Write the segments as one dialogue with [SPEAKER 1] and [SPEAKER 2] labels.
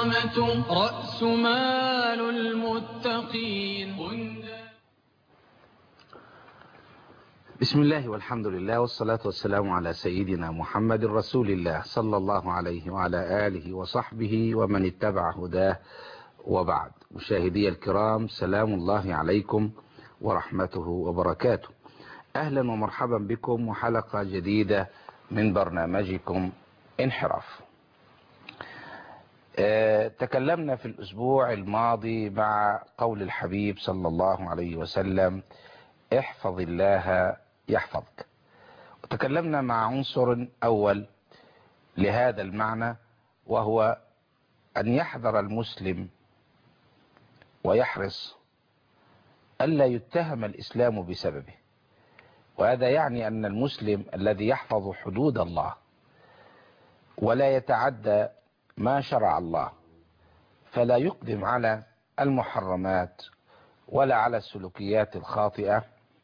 [SPEAKER 1] الاستقامة رأس مال المتقين.
[SPEAKER 2] بسم الله والحمد لله والصلاة والسلام على سيدنا محمد رسول الله صلى الله عليه وعلى آله وصحبه ومن اتبع هداه، وبعد. مشاهدي الكرام، سلام الله عليكم ورحمته وبركاته. أهلا ومرحبا بكم وحلقة جديدة من برنامجكم انحراف. تكلمنا في الأسبوع الماضي مع قول الحبيب صلى الله عليه وسلم: احفظ الله يحفظك. وتكلمنا مع عنصر أول لهذا المعنى، وهو أن يحذر المسلم ويحرص ألا يتهم الإسلام بسببه. وهذا يعني أن المسلم الذي يحفظ حدود الله ولا يتعدى ما شرع الله، فلا يقدم على المحرمات ولا على السلوكيات الخاطئة،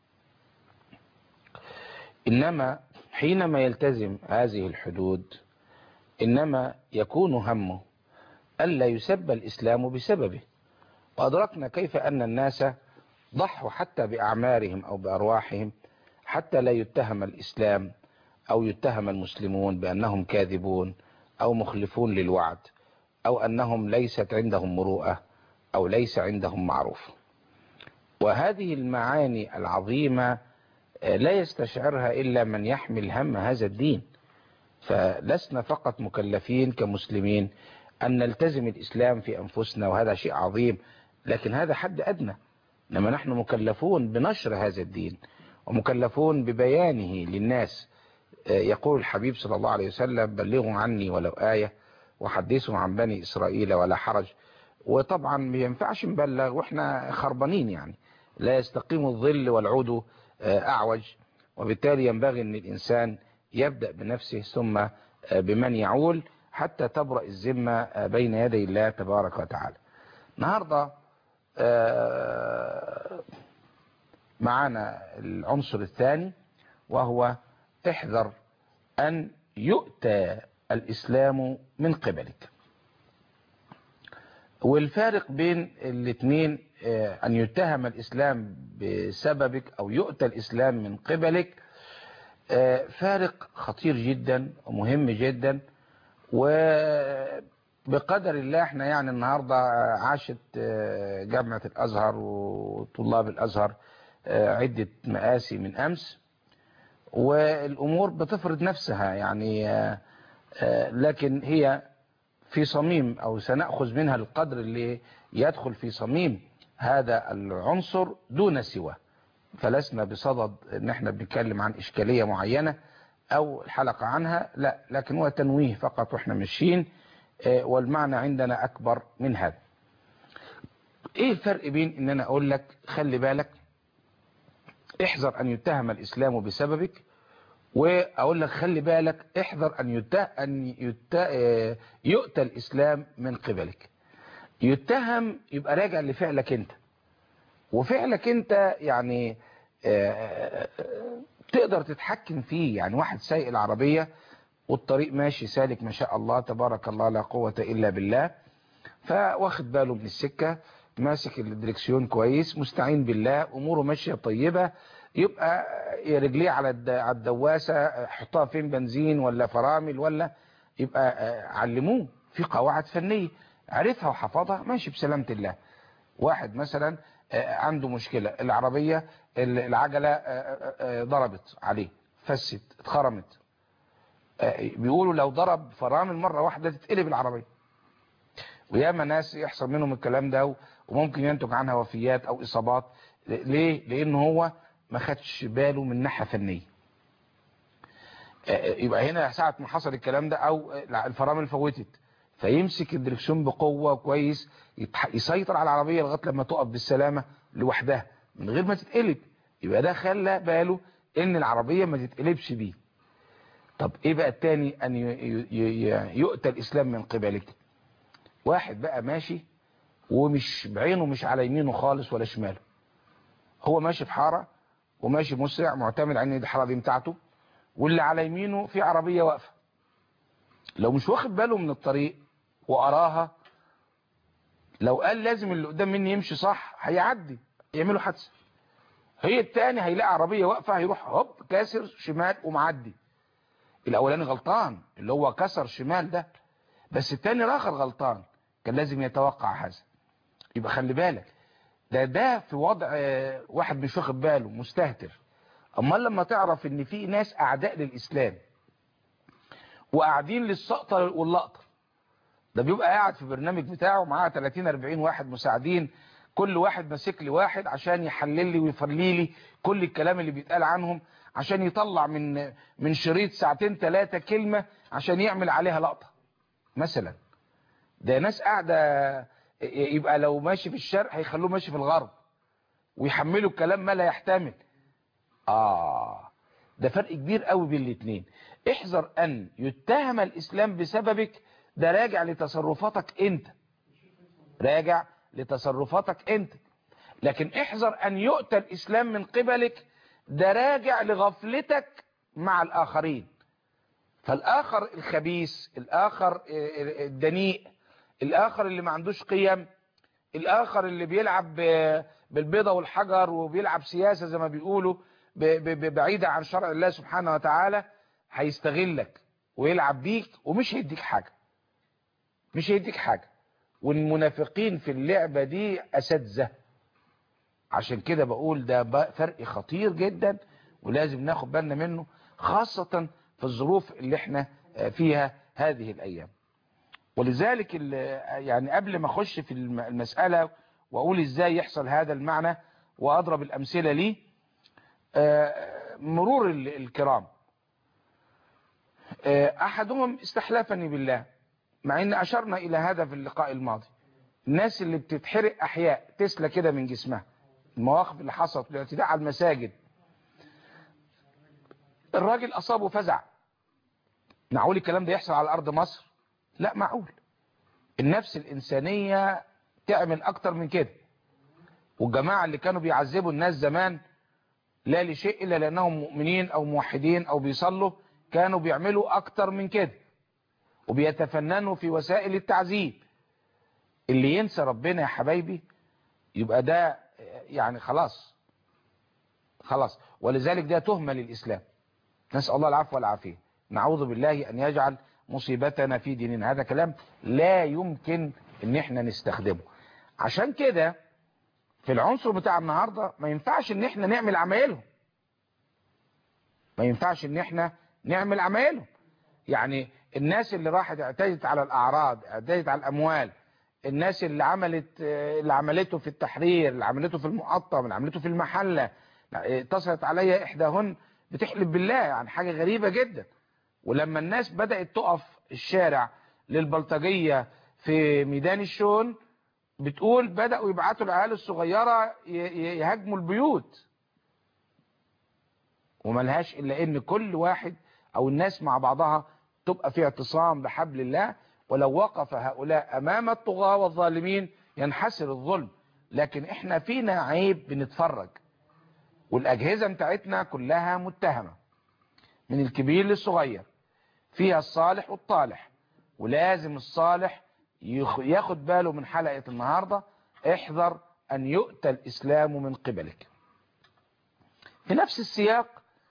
[SPEAKER 2] إنما حينما يلتزم هذه الحدود إنما يكون همه ألا يسب الإسلام بسببه. وأدركنا كيف أن الناس ضحوا حتى بأعمارهم أو بأرواحهم حتى لا يتهم الإسلام أو يتهم المسلمون بأنهم كاذبون أو مخلفون للوعد، أو أنهم ليست عندهم مروءة أو ليس عندهم معروف. وهذه المعاني العظيمة لا يستشعرها إلا من يحمل هم هذا الدين. فلسنا فقط مكلفين كمسلمين أن نلتزم الإسلام في أنفسنا، وهذا شيء عظيم، لكن هذا حد أدنى. إنما نحن مكلفون بنشر هذا الدين ومكلفون ببيانه للناس. يقول الحبيب صلى الله عليه وسلم: بلغوا عني ولو آية وحدثوا عن بني إسرائيل ولا حرج. وطبعا ما ينفعش نبلغ وإحنا خربانين، يعني لا يستقيم الظل والعود أعوج. وبالتالي ينبغي أن الإنسان يبدأ بنفسه ثم بمن يعول حتى تبرأ الذمة بين يدي الله تبارك وتعالى. النهاردة معنا العنصر الثاني، وهو احذر أن يؤتى الإسلام من قبلك. والفارق بين الاثنين، أن يتهم الإسلام بسببك أو يؤتى الإسلام من قبلك، فارق خطير جدا ومهم جدا. وبقدر الله احنا يعني النهاردة عاشت جامعة الأزهر وطلاب الأزهر عدة مآسي من أمس، والأمور بتفرض نفسها يعني، لكن هي في صميم أو سنأخذ منها القدر اللي يدخل في صميم هذا العنصر دون سوى. فلسنا بصدد ان احنا بنتكلم عن إشكالية معينة او الحلقة عنها، لا، لكن هو تنويه فقط واحنا ماشيين، والمعنى عندنا اكبر من هذا. ايه الفرق بين ان انا اقول لك خلي بالك احذر ان يتهم الاسلام بسببك، واقول لك خلي بالك احذر ان يؤتى الاسلام من قبلك؟ يتهم يبقى راجع لفعلك انت، وفعلك انت يعني تقدر تتحكم فيه. يعني واحد سايق العربية والطريق ماشي سالك ما شاء الله تبارك الله لا قوة إلا بالله، فواخد باله من السكة، ماسك الدركسيون كويس، مستعين بالله، أموره ماشية طيبة، يبقى رجليه على الدواسة، حطها فين، بنزين ولا فرامل، ولا يبقى علموه في قواعد فنية عرفها وحفظها، ماشي بسلامة الله. واحد مثلا عنده مشكلة، العربية العجلة ضربت عليه، فست، اتخرمت، بيقولوا لو ضرب فرامل مرة واحدة تتقلب العربية. وياما ناس يحصل منهم الكلام ده وممكن ينتج عنها وفيات او اصابات. ليه؟ لان هو ما خدش باله من ناحية فنية. يبقى هنا ساعة ما حصل الكلام ده او الفرامل فوتت، فيمسك الدركسيون بقوة كويس، يسيطر على العربية لغاية لما تقف بالسلامة لوحدها من غير ما تتقلب. يبقى ده خلى باله ان العربية ما تتقلبش بيه. طب ايه بقى التاني؟ ان يؤتى الاسلام من قبلك. واحد بقى ماشي ومش بعينه مش على يمينه خالص ولا شماله، هو ماشي في حارة وماشي مسرع معتمد على ان دي الحارة دي بتاعته، واللي على يمينه في عربية واقفة. لو مش واخد باله من الطريق وقراها لو قال لازم اللي قدام مني يمشي صح هيعدي يعملوا حادثه. هي التاني هيلاقي عربيه واقفه هيروح هوب كاسر شمال ومعدي. الاولاني غلطان اللي هو كسر شمال ده، بس التاني الاخر غلطان كان لازم يتوقع هذا. يبقى خلي بالك ده في وضع واحد مش واخد باله مستهتر. اما لما تعرف ان في ناس اعداء للاسلام وقاعدين للسقطه واللقطه، ده بيبقى قاعد في برنامج بتاعه معاه 30 40 واحد مساعدين، كل واحد ماسك لي واحد عشان يحلل لي ويفرلي لي كل الكلام اللي بيتقال عنهم، عشان يطلع من شريط ساعتين 3 كلمه عشان يعمل عليها لقطه مثلا. ده ناس قاعده، يبقى لو ماشي في الشرق هيخلوه ماشي في الغرب ويحملوا الكلام ما لا يحتمل. ده فرق كبير قوي بين الاثنين. احذر ان يتهم الاسلام بسببك، ده راجع لتصرفاتك انت، راجع لتصرفاتك انت. لكن احذر ان يؤتى الاسلام من قبلك، ده راجع لغفلتك مع الاخرين. فالاخر الخبيث، الاخر الدنيء، الاخر اللي ما عندوش قيم، الاخر اللي بيلعب بالبيضة والحجر وبيلعب سياسة زي ما بيقولوا بعيدة عن شرع الله سبحانه وتعالى، هيستغلك ويلعب بيك ومش هيديك حاجة، مش هيديك حاجة. والمنافقين في اللعبة دي أساتذة. عشان كده بقول ده فرق خطير جدا ولازم ناخد بالنا منه، خاصة في الظروف اللي احنا فيها هذه الأيام. ولذلك يعني قبل ما اخش في المسألة واقول ازاي يحصل هذا المعنى واضرب الامثلة ليه، مرور الكرام، احدهم استحلفني بالله، مع ان اشرنا الى هذا في اللقاء الماضي. الناس اللي بتتحرق احياء تسلى كده من جسمها، المواقف اللي حصلت الاعتداء على المساجد، الراجل اصابه فزع. معقول الكلام ده يحصل على ارض مصر؟ لا معقول. النفس الانسانية تعمل اكتر من كده. والجماعة اللي كانوا بيعذبوا الناس زمان لا لشيء الا لانهم مؤمنين او موحدين او بيصلوا، كانوا بيعملوا اكتر من كده وبيتفننوا في وسائل التعذيب. اللي ينسى ربنا يا حبايبي يبقى ده يعني خلاص. ولذلك ده تهمة للإسلام. نسأل الله العفو والعافية. نعوذ بالله أن يجعل مصيبتنا في ديننا. هذا كلام لا يمكن ان احنا نستخدمه. عشان كده في العنصر بتاع النهاردة ما ينفعش ان احنا نعمل عمايلهم، ما ينفعش ان احنا نعمل عمايلهم. يعني الناس اللي راحت اعتدت على الاعراض، اعتدت على الاموال، الناس اللي عملته في التحرير، اللي عملته في المقطم، اللي عملته في المحلة، اتصلت عليا احداهن بتحلف بالله عن حاجة غريبة جدا. ولما الناس بدأت تقف الشارع للبلطجية في ميدان الشون، بتقول بدأوا يبعتوا العيال الصغيرة يهاجموا البيوت، وملهاش إلا إن كل واحد أو الناس مع بعضها تبقى في اعتصام بحبل الله. ولو وقف هؤلاء أمام الطغاة والظالمين ينحسر الظلم. لكن إحنا فينا عيب بنتفرج، والأجهزة بتاعتنا كلها متهمة من الكبير للصغير، فيها الصالح والطالح. ولازم الصالح ياخد باله من حلقة النهاردة، احذر أن يؤتى الإسلام من قبلك. في نفس السياق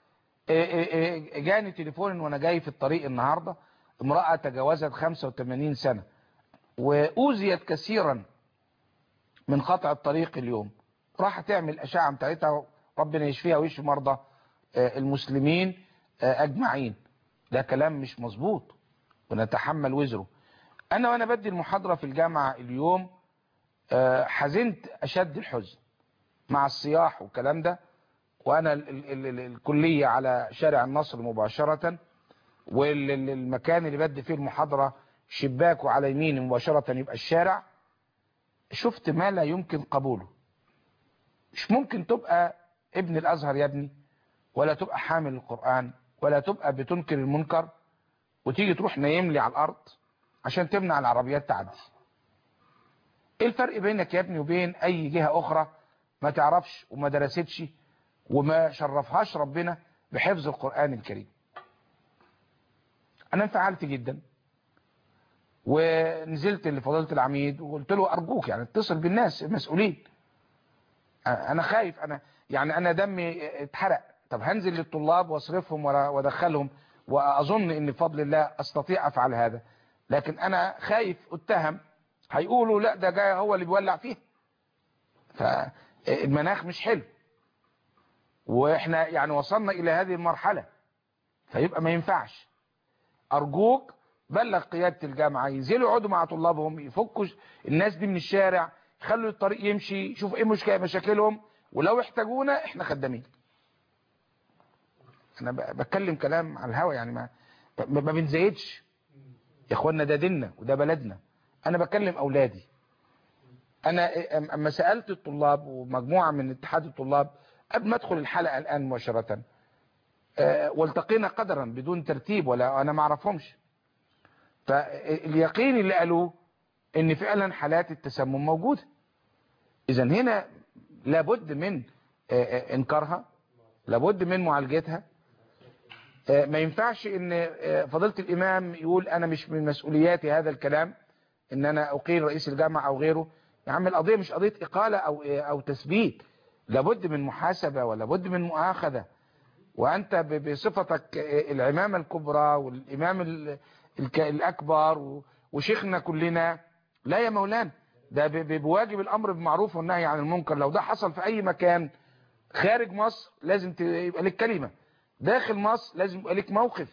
[SPEAKER 2] جاني تليفون وانا جاي في الطريق النهاردة، امرأة تجاوزت 85 سنة وأوذيت كثيرا من قطع الطريق اليوم، راح تعمل أشعة بتاعتها، ربنا يشفيها ويشفي مرضى المسلمين أجمعين. ده كلام مش مظبوط ونتحمل وزره. وانا بدي المحاضرة في الجامعة اليوم حزنت أشد الحزن مع الصياح والكلام ده، وانا الكلية على شارع النصر مباشرة، والمكان اللي بدي فيه المحاضرة شباك وعلى يميني مباشرة يبقى الشارع. شفت ما لا يمكن قبوله. مش ممكن تبقى ابن الازهر يا ابني، ولا تبقى حامل القرآن، ولا تبقى بتنكر المنكر، وتيجي تروح نايم لي على الارض عشان تمنع العربيات تعدي. ايه الفرق بينك يا ابني وبين اي جهة اخرى ما تعرفش وما درستش وما شرفهاش ربنا بحفظ القرآن الكريم؟ انا انفعلت جدا ونزلت لفضيلة العميد وقلت له ارجوك يعني اتصل بالناس المسؤولين، انا خايف، انا دمي اتحرق. طب هنزل للطلاب واصرفهم وادخلهم، واظن ان بفضل الله استطيع افعل هذا، لكن انا خايف اتهم، هيقولوا لا ده جاي هو اللي بيولع فيه. فالمناخ مش حلو، واحنا يعني وصلنا الى هذه المرحلة، فيبقى ما ينفعش. ارجوك بلغ قيادة الجامعة ينزلوا يقعدوا مع طلابهم، يفكوا الناس دي من الشارع، يخلوا الطريق يمشي، يشوفوا ايه مشاكلهم، ولو احتاجونا احنا خدامين. انا بتكلم كلام على الهوا يعني، ما بنزيدش يا اخوانا، ده ديننا وده بلدنا. انا بكلم اولادي. انا اما سألت الطلاب ومجموعة من اتحاد الطلاب قبل ما ادخل الحلقة الان مباشرة، والتقينا قدرا بدون ترتيب، ولا انا ما اعرفهمش، فاليقين اللي قالوه ان فعلا حالات التسمم موجودة. اذا هنا لابد من انكارها، لابد من معالجتها. ما ينفعش ان فضيلة الامام يقول انا مش من مسؤولياتي هذا الكلام، ان انا اقيل رئيس الجامعة او غيره. يا عم القضية مش قضية اقالة او تثبيت، لابد من محاسبة ولابد من مؤاخذة. وانت بصفتك العمامة الكبرى والامام الاكبر وشيخنا كلنا، لا يا مولانا، ده بواجب الامر بالمعروف والنهي عن المنكر. لو ده حصل في اي مكان خارج مصر لازم يبقى لك كلمة، داخل مصر لازم يبقى لك موقف،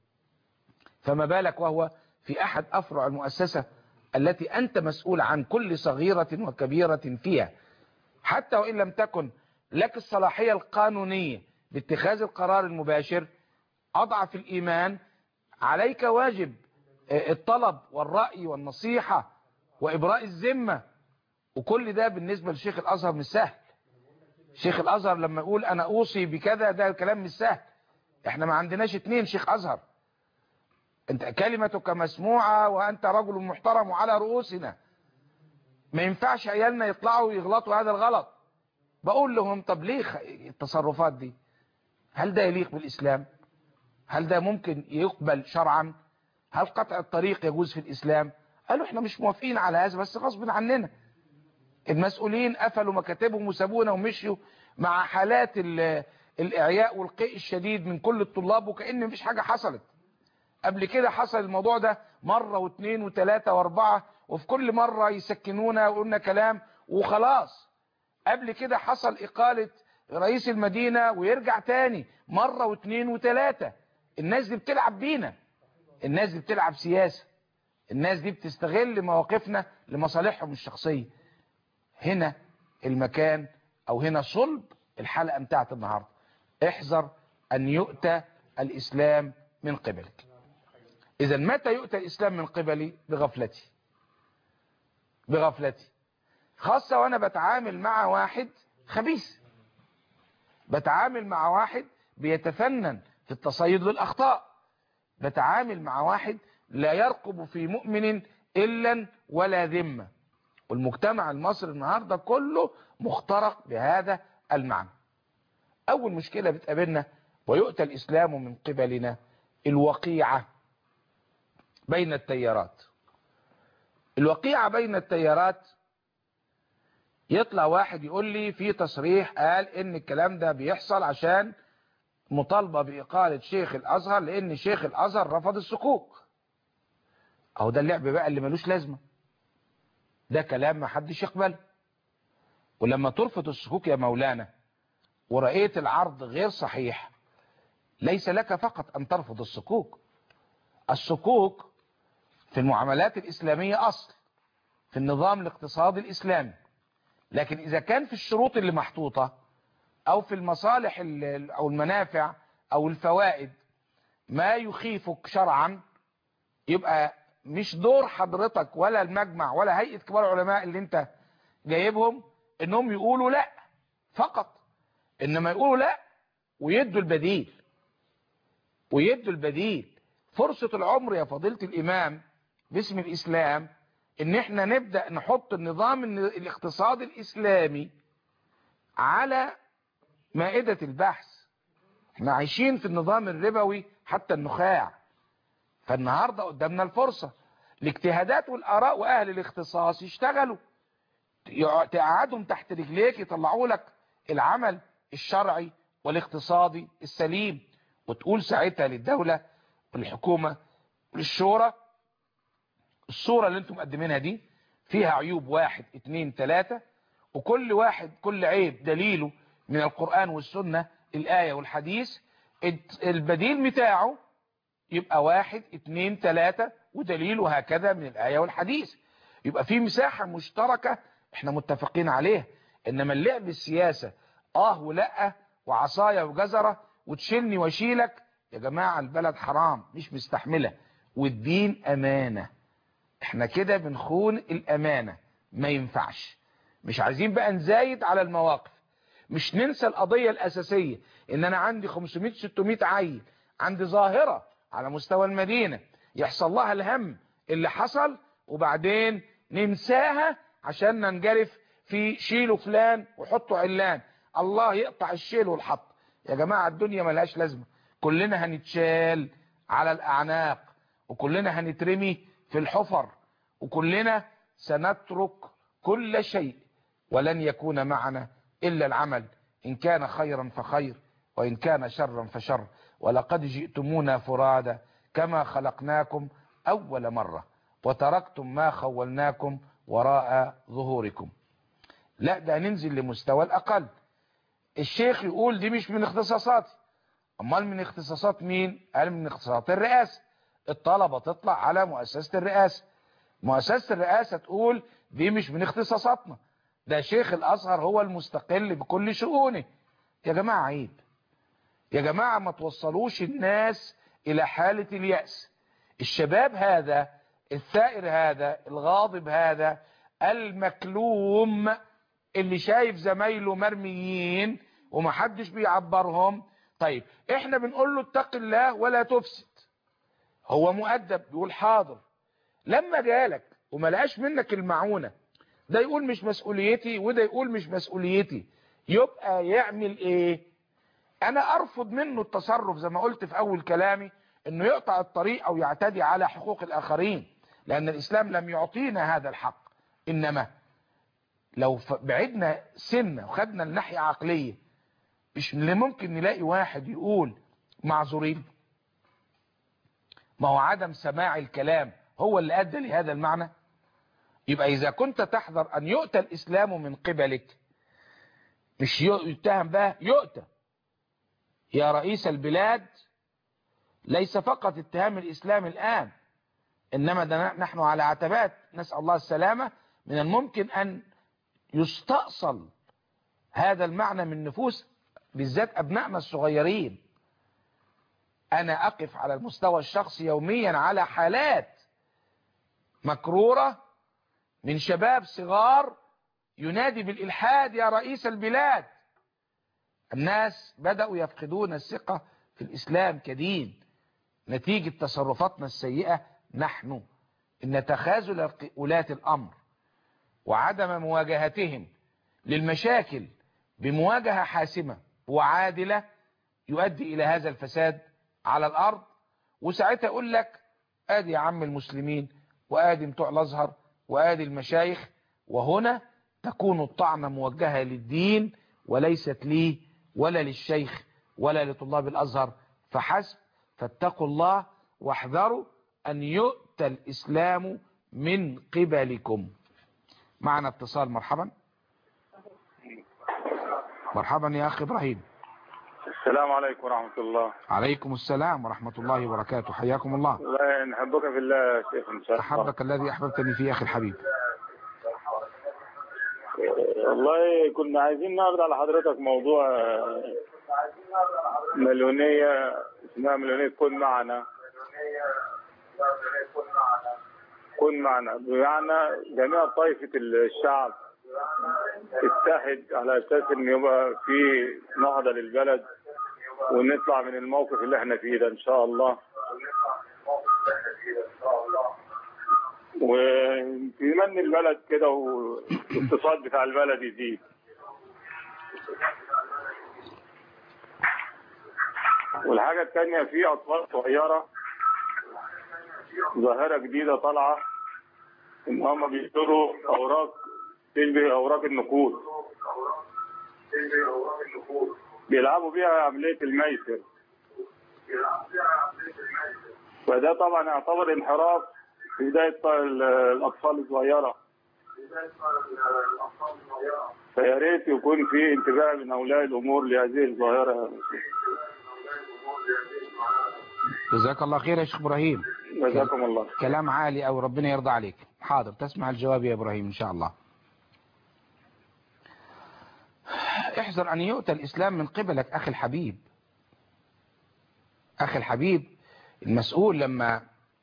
[SPEAKER 2] فما بالك وهو في احد افرع المؤسسة التي انت مسؤول عن كل صغيرة وكبيرة فيها. حتى وان لم تكن لك الصلاحية القانونية باتخاذ القرار المباشر، اضعف الايمان عليك واجب الطلب والرأي والنصيحة وابراء الذمة. وكل ده بالنسبة لشيخ الازهر مش سهل. شيخ الازهر لما يقول انا اوصي بكذا، ده كلام مش سهل. احنا ما عندناش 2 شيخ ازهر. انت كلمتك مسموعة وانت رجل محترم على رؤوسنا. ما ينفعش عيالنا يطلعوا يغلطوا هذا الغلط. بقول لهم طب ليه التصرفات دي؟ هل ده يليق بالاسلام؟ هل ده ممكن يقبل شرعا؟ هل قطع الطريق يجوز في الاسلام؟ قالوا احنا مش موافقين على هذا، بس غصب عننا. المسؤولين قفلوا مكاتبهم وسابونا ومشيوا مع حالات الاعياء والقيء الشديد من كل الطلاب، وكأن مفيش حاجة حصلت. قبل كده حصل الموضوع ده مرة واثنين وثلاثة واربعة، وفي كل مرة يسكنونا ويقولنا كلام وخلاص. قبل كده حصل اقالة رئيس المدينة ويرجع تاني مرة واثنين وثلاثة. الناس دي بتلعب بينا، الناس دي بتلعب سياسة، الناس دي بتستغل مواقفنا لمصالحهم الشخصية. هنا المكان او هنا صلب الحلقة بتاعت النهاردة. احذر ان يؤتى الاسلام من قبلك. اذا متى يؤتى الاسلام من قبلي؟ بغفلتي، خاصة وانا بتعامل مع واحد خبيث، بتعامل مع واحد بيتفنن في التصيد للاخطاء، بتعامل مع واحد لا يرقب في مؤمن الا ولا ذمة. والمجتمع المصري النهاردة كله مخترق بهذا المعنى. اول مشكلة بتقابلنا ويؤتى الاسلام من قبلنا الوقيعة بين التيارات. الوقيعة بين التيارات، يطلع واحد يقول لي في تصريح قال ان الكلام ده بيحصل عشان مطالبة بإقالة شيخ الازهر لان شيخ الازهر رفض الصكوك. اهو ده اللعب بقى اللي ملوش لازمة، ده كلام ما حدش يقبله. ولما ترفض الصكوك يا مولانا ورأيت العرض غير صحيح، ليس لك فقط ان ترفض الصكوك. الصكوك في المعاملات الاسلامية اصل في النظام الاقتصادي الاسلامي، لكن اذا كان في الشروط اللي محطوطة او في المصالح او المنافع او الفوائد ما يخيفك شرعا، يبقى مش دور حضرتك ولا المجمع ولا هيئة كبار العلماء اللي انت جايبهم انهم يقولوا لا فقط، انما يقولوا لا ويدوا البديل. فرصة العمر يا فضيلة الامام باسم الاسلام ان احنا نبدأ نحط النظام الاقتصادي الاسلامي على مائدة البحث. احنا عايشين في النظام الربوي حتى النخاع، فالنهاردة قدامنا الفرصة. الاجتهادات والآراء وأهل الاختصاص يشتغلوا، تقعدهم تحت رجليك يطلعوا لك العمل الشرعي والاقتصادي السليم، وتقول ساعتها للدولة والحكومة والشورى الصورة اللي انتم مقدمينها دي فيها عيوب 1 2 3، وكل واحد كل عيب دليله من القرآن والسنة الآية والحديث، البديل بتاعه يبقى 1 2 3 ودليله هكذا من الآية والحديث، يبقى في مساحة مشتركة احنا متفقين عليها. انما اللعب السياسة ولا وعصايا وجزرة وتشيلني واشيلك، يا جماعة البلد حرام مش مستحملة، والدين امانة، احنا كده بنخون الامانة، ما ينفعش. مش عايزين بقى نزايد على المواقف، مش ننسى القضية الاساسية ان انا عندي 500 600 عيل، عندي ظاهرة على مستوى المدينة يحصل لها الهم اللي حصل وبعدين ننساها عشان ننجرف في شيلوا فلان وحطوا علان، الله يقطع الشيل والحط. يا جماعة الدنيا ملهاش لازمة، كلنا هنتشال على الأعناق وكلنا هنترمي في الحفر وكلنا سنترك كل شيء ولن يكون معنا إلا العمل، إن كان خيرا فخير وإن كان شرا فشر، ولقد جئتمونا فرادا كما خلقناكم أول مرة وتركتم ما خولناكم وراء ظهوركم. لا ده ننزل لمستوى الأقل. الشيخ يقول دي مش من اختصاصاتي، امال من اختصاصات مين؟ قال من اختصاصات الرئاسة. الطلبة تطلع على مؤسسة الرئاسة، مؤسسة الرئاسة تقول دي مش من اختصاصاتنا، ده شيخ الازهر هو المستقل بكل شؤونه. يا جماعة عيب، يا جماعة ما توصلوش الناس الى حالة اليأس. الشباب هذا الثائر هذا الغاضب هذا المكلوم اللي شايف زمايله مرميين ومحدش بيعبرهم، طيب احنا بنقول له اتق الله ولا تفسد، هو مؤدب بيقول حاضر، لما جالك وما لقاش منك المعونة ده يقول مش مسؤوليتي وده يقول مش مسؤوليتي، يبقى يعمل ايه؟ انا ارفض منه التصرف زي ما قلت في اول كلامي انه يقطع الطريق او يعتدي على حقوق الاخرين، لان الاسلام لم يعطينا هذا الحق. انما لو بعدنا سنة وخدنا الناحية عقلية، مش اللي ممكن نلاقي واحد يقول معذورين؟ ما هو عدم سماع الكلام هو اللي ادى لهذا المعنى. يبقى اذا كنت تحذر ان يؤتى الاسلام من قبلك، مش يتهم بقى يؤتى يا رئيس البلاد، ليس فقط اتهام الاسلام الان، انما ده نحن على عتبات نسأل الله السلامة، من الممكن ان يستأصل هذا المعنى من نفوس بالذات ابنائنا الصغيرين. انا اقف على المستوى الشخصي يوميا على حالات مكرورة من شباب صغار ينادي بالالحاد يا رئيس البلاد. الناس بدأوا يفقدون الثقة في الاسلام كدين نتيجة تصرفاتنا السيئة نحن، ان تخاذل ولاة الامر وعدم مواجهتهم للمشاكل بمواجهة حاسمة وعادلة يؤدي الى هذا الفساد على الارض. وساعتها يقول لك ادي يا عم المسلمين وادي بتوع الازهر وادي المشايخ، وهنا تكون الطعنة موجهة للدين وليست لي ولا للشيخ ولا لطلاب الازهر فحسب. فاتقوا الله واحذروا ان يؤتى الاسلام من قبلكم. معنا اتصال. مرحبا. مرحبا يا اخي ابراهيم.
[SPEAKER 3] السلام عليكم ورحمة الله.
[SPEAKER 2] عليكم السلام ورحمة الله وبركاته، حياكم الله.
[SPEAKER 3] لا نحبك في الله يا شيخ ان شاء الله.
[SPEAKER 2] أحبك الذي أحببتني فيه أخي الحبيب.
[SPEAKER 3] والله كنا عايزين نعرض على حضرتك موضوع مليونية اسمها مليونية كن معنا. كن معنا بمعنى جميع طائفة الشعب تتحد على اساس ان يبقى في نهضة للبلد ونطلع من الموقف اللي احنا فيه ده ان شاء الله. وفي من البلد كده والاقتصاد بتاع البلد يزيد. والحاجة الثانية في أطفال صغيرة ظاهرة جديدة طالعة ان هم بيشتروا اوراق تشبه اوراق النقود، بيلعبوا بيها عمليه الميسر، فده طبعا يعتبر انحراف في بدايه الاطفال الصغيره. فيا ريت يكون في انتباه من اولياء الامور لهذه الظاهره.
[SPEAKER 2] جزاك الله خير يا شيخ إبراهيم.
[SPEAKER 3] جزاكم الله.
[SPEAKER 2] كلام عالي أو ربنا يرضى عليك. حاضر، تسمع الجواب يا إبراهيم إن شاء الله. احذر أن يؤتى الإسلام من قبلك أخي الحبيب. أخي الحبيب، المسؤول لما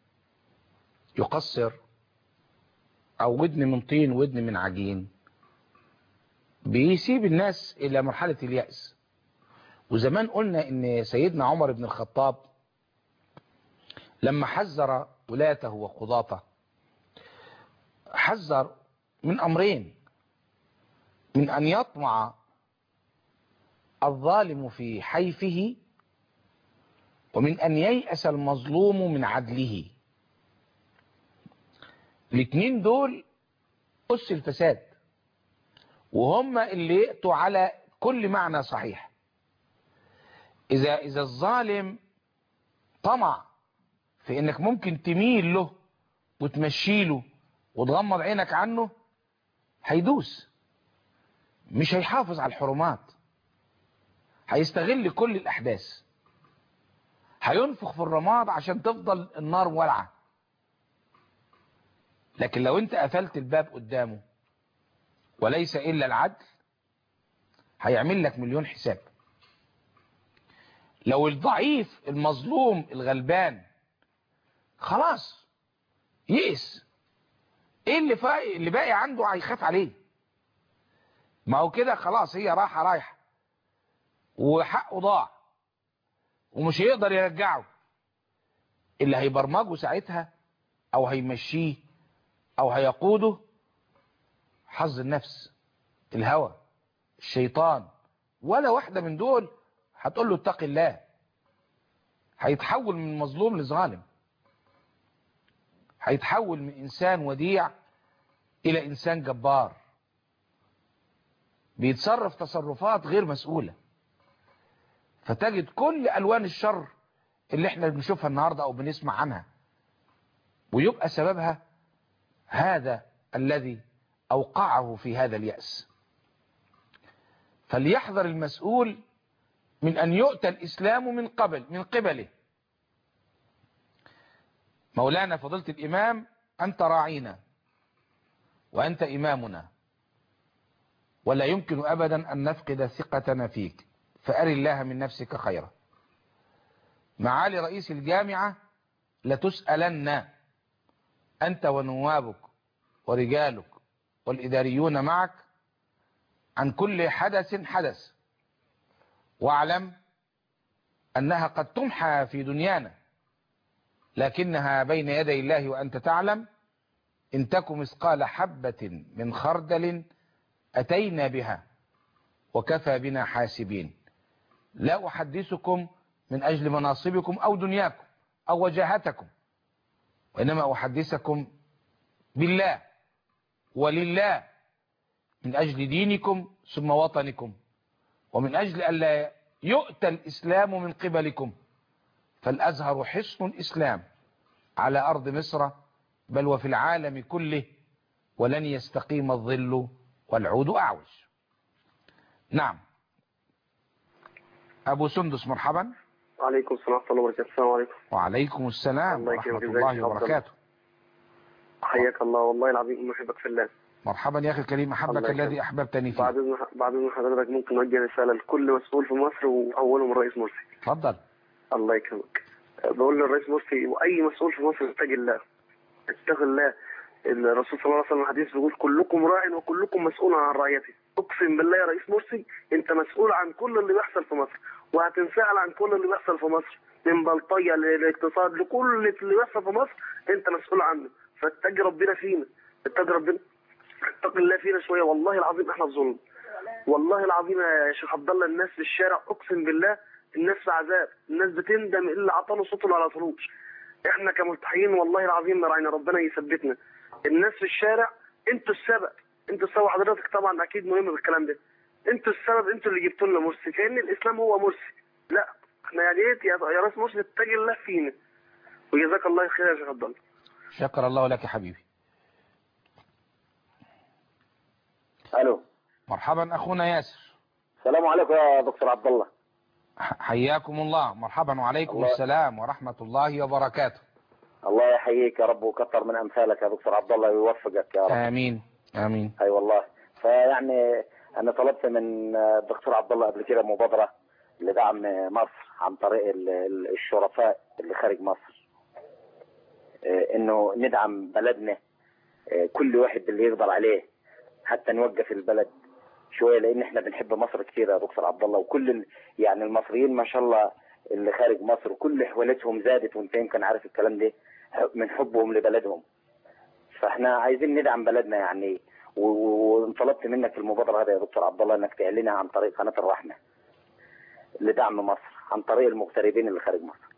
[SPEAKER 2] يقصر أو ودن من طين ودن من عجين بيسيب الناس إلى مرحلة اليأس. وزمان قلنا إن سيدنا عمر بن الخطاب لما حذر ولاته وقضاته حذر من أمرين: من أن يطمع الظالم في حيفه، ومن أن ييأس المظلوم من عدله. الاثنين دول أس الفساد، وهم اللي يأتوا على كل معنى صحيح. إذا الظالم طمع في إنك ممكن تميل له وتمشيله وتغمض عينك عنه، هيدوس، مش هيحافظ على الحرمات، هيستغل كل الأحداث، هينفخ في الرماد عشان تفضل النار ولعة. لكن لو انت قفلت الباب قدامه وليس إلا العدل، هيعمل لك مليون حساب. لو الضعيف المظلوم الغلبان خلاص يئس، ايه اللي باقي عنده هيخاف عليه؟ ما هو كده خلاص، هي رايحة وحقه ضاع ومش هيقدر يرجعه. اللي هيبرمجه ساعتها او هيمشيه او هيقوده حظ النفس، الهوى، الشيطان. ولا واحدة من دول هتقول له اتق الله. هيتحول من مظلوم لظالم، هيتحول من انسان وديع الى انسان جبار بيتصرف تصرفات غير مسؤولة. فتجد كل الوان الشر اللي احنا بنشوفها النهاردة او بنسمع عنها، ويبقى سببها هذا الذي اوقعه في هذا اليأس. فليحذر المسؤول من ان يؤتى الاسلام من قبله. مولانا فضيلة الامام، انت راعينا وانت امامنا، ولا يمكن ابدا ان نفقد ثقتنا فيك، فأر الله من نفسك خيرا. معالي رئيس الجامعة، لتسألن أنت ونوابك ورجالك والإداريون معك عن كل حدث، واعلم أنها قد تمحى في دنيانا، لكنها بين يدي الله وأنت تعلم. إن تك مثقال حبة من خردل أتينا بها وكفى بنا حاسبين. لا أحدثكم من أجل مناصبكم أو دنياكم أو وجاهتكم، وإنما أحدثكم بالله ولله، من أجل دينكم ثم وطنكم، ومن أجل ألا يؤتى الإسلام من قبلكم. فالأزهر حصن الإسلام على أرض مصر بل وفي العالم كله، ولن يستقيم الظل والعود أعوج. نعم، أبو سندس، مرحبا.
[SPEAKER 4] وعليكم السلام ورحمة الله وبركاته. السلام عليكم.
[SPEAKER 2] وعليكم السلام ورحمة الله وبركاته.
[SPEAKER 4] حياك الله، والله العظيم أحبك في الله.
[SPEAKER 2] مرحبا يا أخي الكريم، أحبك الذي أحببتني فيه.
[SPEAKER 4] بعد إذن حضرتك ممكن نوجه رسالة لكل مسؤول في مصر وأولهم الرئيس مرسي.
[SPEAKER 2] اتفضل. الله
[SPEAKER 4] يكرمك. بقول للرئيس مرسي وأي مسؤول في مصر اتق الله، اتق الله. الرسول صلى الله عليه وسلم الحديث بيقول كلكم راع وكلكم مسؤول عن رعيته. اقسم بالله يا رئيس مرسي انت مسؤول عن كل اللي بيحصل في مصر، وهتنسأل عن كل اللي بيحصل في مصر، من بلطية للاقتصاد لكل اللي بيحصل في مصر انت مسؤول عنه. فاتق ربنا فينا، اتق ربنا، اتق الله فينا شويه. والله العظيم احنا في ظلم، والله العظيم يا شيخ عبد الله. الناس في الشارع اقسم بالله الناس في عذاب، الناس بتندم اللي عطاله صوته ولا عطلوش. احنا كملتحيين والله العظيم راعينا، ربنا يثبتنا. الناس في الشارع انتوا السبب. انتوا السبب حضرتك طبعا اكيد مهم بالكلام ده. انتوا السبب، انتوا اللي جبتوا لنا مرسي كأن الاسلام هو مرسي. لا احنا يا ريت يا راس مرسي اتقي الله فينا. وجزاك الله خير يا شيخ عبد الله.
[SPEAKER 2] شكر الله لك يا حبيبي.
[SPEAKER 5] الو.
[SPEAKER 2] مرحبا اخونا ياسر.
[SPEAKER 5] السلام عليكم يا دكتور عبد الله.
[SPEAKER 2] حياكم الله. مرحبا وعليكم
[SPEAKER 5] الله.
[SPEAKER 2] السلام ورحمة الله وبركاته.
[SPEAKER 5] الله يحييك يا رب وكثر من امثالك يا دكتور عبد الله ويوفقك يا رب.
[SPEAKER 2] امين امين.
[SPEAKER 5] اي والله. فيعني انا طلبت من الدكتور عبد الله قبل كده مبادره لدعم مصر عن طريق الشرفاء اللي خارج مصر، انه ندعم بلدنا، كل واحد اللي يقدر عليه، حتى نوقف البلد شويه، لان احنا بنحب مصر كتير يا دكتور عبد الله. وكل يعني المصريين ما شاء الله اللي خارج مصر كل حوالتهم زادت، وانت يمكن عارف الكلام ده، من حبهم لبلدهم. فاحنا عايزين ندعم بلدنا يعني، وطلبت منك في المبادره هذه يا دكتور عبد الله انك تعلنها عن طريق قناه الرحمه لدعم مصر عن طريق المغتربين اللي خارج مصر.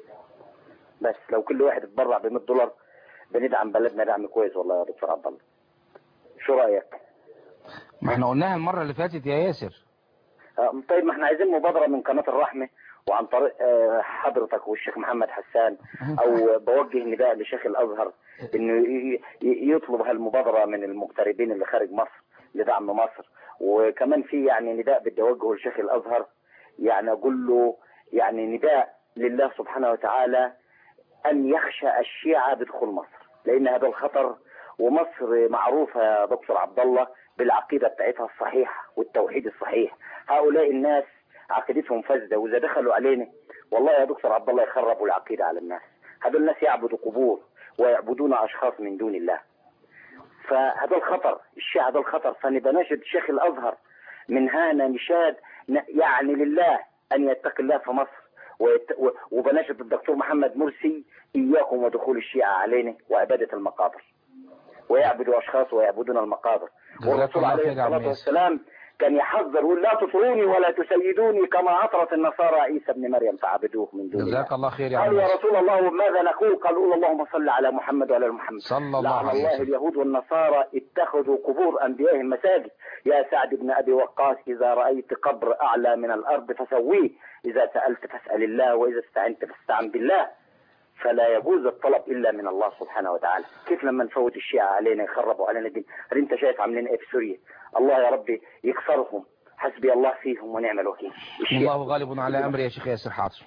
[SPEAKER 5] بس لو كل واحد اتبرع ب $100 بندعم بلدنا دعم كويس والله يا دكتور عبد الله. شو رايك؟
[SPEAKER 2] ما احنا قلناها المرة اللي فاتت يا ياسر.
[SPEAKER 5] طيب ما احنا عايزين مبادرة من قناة الرحمة وعن طريق حضرتك والشيخ محمد حسان، او بوجه نداء لشيخ الازهر انه يطلب هالمبادرة من المغتربين اللي خارج مصر لدعم مصر. وكمان في يعني نداء بدي اوجهه لشيخ الازهر، يعني اقول له يعني نداء لله سبحانه وتعالى ان يخشى الشيعة بدخول مصر، لان هذا الخطر. ومصر معروفة يا دكتور عبد الله بالعقيدة بتاعتها الصحيحة والتوحيد الصحيح. هؤلاء الناس عقيدتهم فاسدة، واذا دخلوا علينا والله يا دكتور عبد الله يخربوا العقيدة على الناس. هذول الناس يعبدوا قبور ويعبدون اشخاص من دون الله. فهذا الخطر، الشيعة هذا الخطر. فنبقى نشد شيخ الازهر من هنا نشاد يعني لله ان يتقي الله في مصر، وبناشد الدكتور محمد مرسي اياكم ودخول الشيعة علينا وعبادة المقابر، ويعبدوا اشخاص ويعبدون المقابر. والرسول عليه الصلاة والسلام كان يحذر يقول لا تطروني ولا تسيدوني كما أطرت النصارى عيسى ابن مريم فعبدوه من دون الله.
[SPEAKER 2] جزاك الله خير يا
[SPEAKER 5] قال يا رسول الله ماذا نقول؟ قالوا اللهم صل على محمد وعلى محمد.
[SPEAKER 2] صلى الله
[SPEAKER 5] لعن
[SPEAKER 2] عليه
[SPEAKER 5] الله
[SPEAKER 2] وسلم.
[SPEAKER 5] اليهود والنصارى اتخذوا قبور أنبيائهم مساجد. يا سعد بن أبي وقاص إذا رأيت قبر أعلى من الأرض فسويه، إذا سألت فاسأل الله، وإذا استعنت فاستعن بالله. فلا يجوز الطلب إلا من الله سبحانه وتعالى. كيف لما نفوت الشيعة علينا يخربوا علينا الدين؟ هل أنت شايف عاملين إيه في سوريا؟ الله يا ربي يكسرهم، حسبي الله فيهم ونعم الوكيل.
[SPEAKER 2] الله غالب على أمري يا شيخ ياسر. حاضر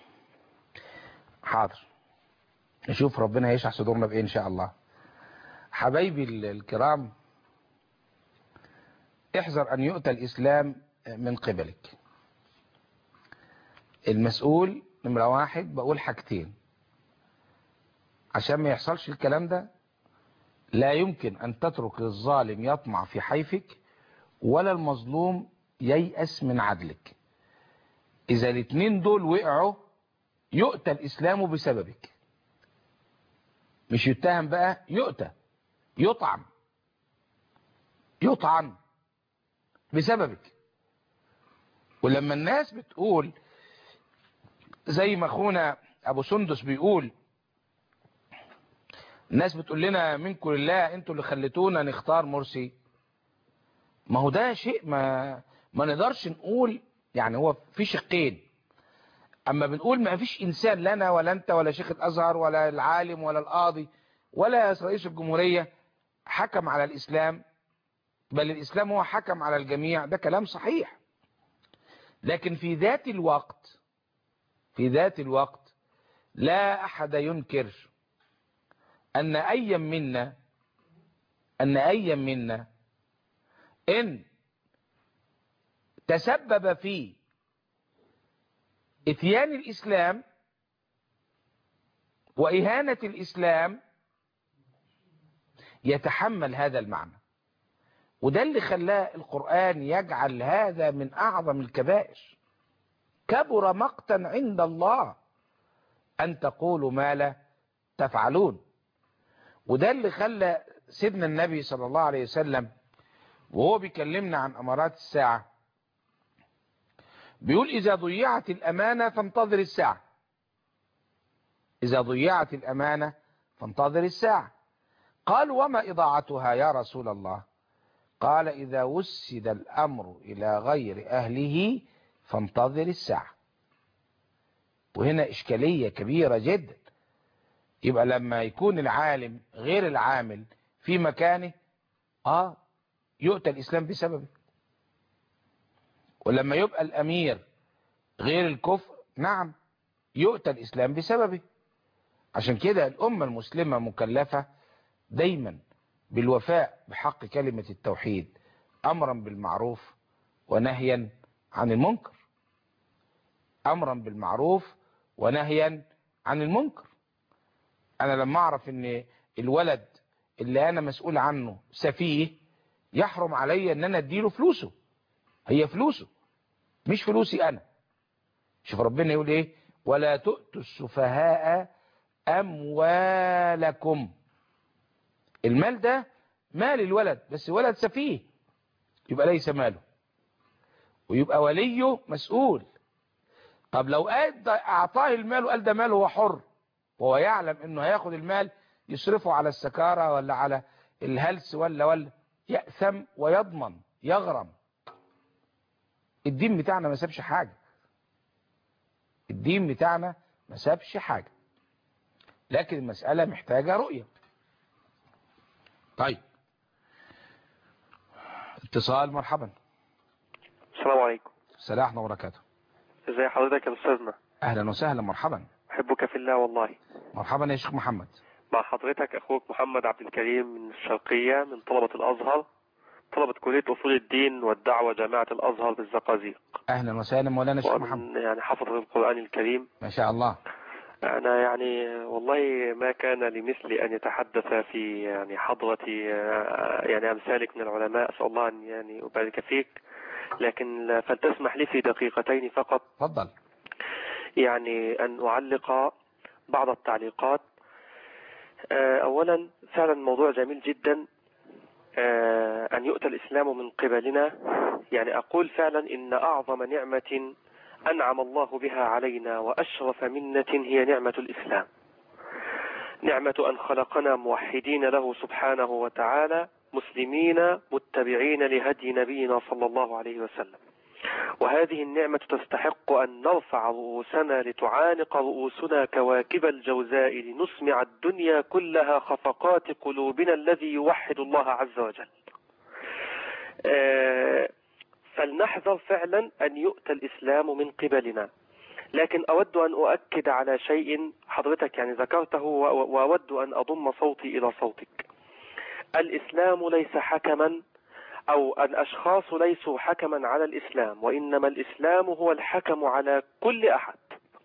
[SPEAKER 2] حاضر، نشوف ربنا يشرح صدورنا بإيه إن شاء الله. حبايبي الكرام، احذر أن يؤتى الإسلام من قبلك. المسؤول نمرة واحد، بقول حاجتين عشان ما يحصلش الكلام ده. لا يمكن أن تترك الظالم يطمع في حيفك، ولا المظلوم ييأس من عدلك. إذا الاثنين دول وقعوا يؤتى الإسلام بسببك. مش يتهم بقى، يؤتى، يطعن بسببك. ولما الناس بتقول زي ما اخونا ابو سندس بيقول، الناس بتقول لنا منكم لله انتوا اللي خليتونا نختار مرسي. ما هو ده شيء ما نقدرش نقول، يعني هو في شقين. اما بنقول ما فيش انسان لنا ولا انت ولا شيخ الازهر ولا العالم ولا القاضي ولا رئيس الجمهورية حكم على الاسلام، بل الاسلام هو حكم على الجميع، ده كلام صحيح. لكن في ذات الوقت لا احد ينكر ان اي منا ان تسبب في اتيان الاسلام واهانة الاسلام يتحمل هذا المعنى. وده اللي خلاه القرآن يجعل هذا من اعظم الكبائر. كبر مقتا عند الله ان تقولوا ما لا تفعلون. وده اللي خلى سيدنا النبي صلى الله عليه وسلم وهو بيكلمنا عن امارات الساعة بيقول اذا ضيعت الامانة فانتظر الساعة. اذا ضيعت الامانة فانتظر الساعة. قالوا وما إضاعتها يا رسول الله؟ قال إذا وسد الأمر إلى غير أهله فانتظر الساعة. وهنا إشكالية كبيرة جدا. يبقى لما يكون العالم غير العامل في مكانه يؤتى الإسلام بسببه، ولما يبقى الأمير غير الكفر نعم يؤتى الإسلام بسببه. عشان كده الأمة المسلمة مكلفة دايما بالوفاء بحق كلمة التوحيد، أمرا بالمعروف ونهيا عن المنكر. أمرا بالمعروف ونهيا عن المنكر. أنا لما أعرف أن الولد اللي أنا مسؤول عنه سفيه يحرم علي أن أنا أديله فلوسه، هي فلوسه مش فلوسي أنا. شوف ربنا يقول إيه؟ ولا تؤتوا السفهاء أموالكم. المال ده مال الولد، بس ولد سفيه يبقى ليس ماله، ويبقى وليه مسؤول. طب لو أعطاه المال وقال ده ماله هو حر، وهو يعلم انه هياخد المال يصرفه على السكارة ولا على الهلس ولا يأثم ويضمن يغرم. الدين بتاعنا ما سابش حاجة. الدين بتاعنا ما سابش حاجة، لكن المسألة محتاجة رؤية. طيب اتصال. مرحبا.
[SPEAKER 6] السلام عليكم.
[SPEAKER 2] السلام ورحمة الله وبركاته.
[SPEAKER 6] ازي حضرتك يا استاذنا؟
[SPEAKER 2] اهلا وسهلا. مرحبا.
[SPEAKER 6] احبك في الله والله.
[SPEAKER 2] مرحبا يا شيخ محمد.
[SPEAKER 6] مع حضرتك اخوك محمد عبد الكريم من الشرقية، من طلبة الازهر، طلبة كلية اصول الدين والدعوة جامعة الازهر بالزقازيق.
[SPEAKER 2] اهلا وسهلا مولانا الشيخ محمد.
[SPEAKER 6] يعني حفظ القرآن الكريم
[SPEAKER 2] ما شاء الله.
[SPEAKER 6] أنا يعني والله ما كان لمثلي أن يتحدث في يعني حضرتي يعني أمثالك من العلماء، أسأل الله أن يعني أبارك فيك، لكن فلتسمح لي في دقيقتين فقط.
[SPEAKER 2] تفضل.
[SPEAKER 6] يعني أن أعلق بعض التعليقات. أولا فعلا موضوع جميل جدا أن يؤتى الإسلام من قبلنا. يعني أقول فعلا إن أعظم نعمة أنعم الله بها علينا وأشرف منة هي نعمة الإسلام. نعمة أن خلقنا موحدين له سبحانه وتعالى، مسلمين متبعين لهدي نبينا صلى الله عليه وسلم. وهذه النعمة تستحق أن نرفع رؤوسنا لتعانق رؤوسنا كواكب الجوزاء لنسمع الدنيا كلها خفقات قلوبنا الذي يوحد الله عز وجل. فلنحذر فعلا أن يؤتى الإسلام من قبلنا. لكن أود أن أؤكد على شيء حضرتك يعني ذكرته، وأود أن أضم صوتي إلى صوتك. الإسلام ليس حكما، أو الأشخاص ليسوا حكما على الإسلام، وإنما الإسلام هو الحكم على كل أحد.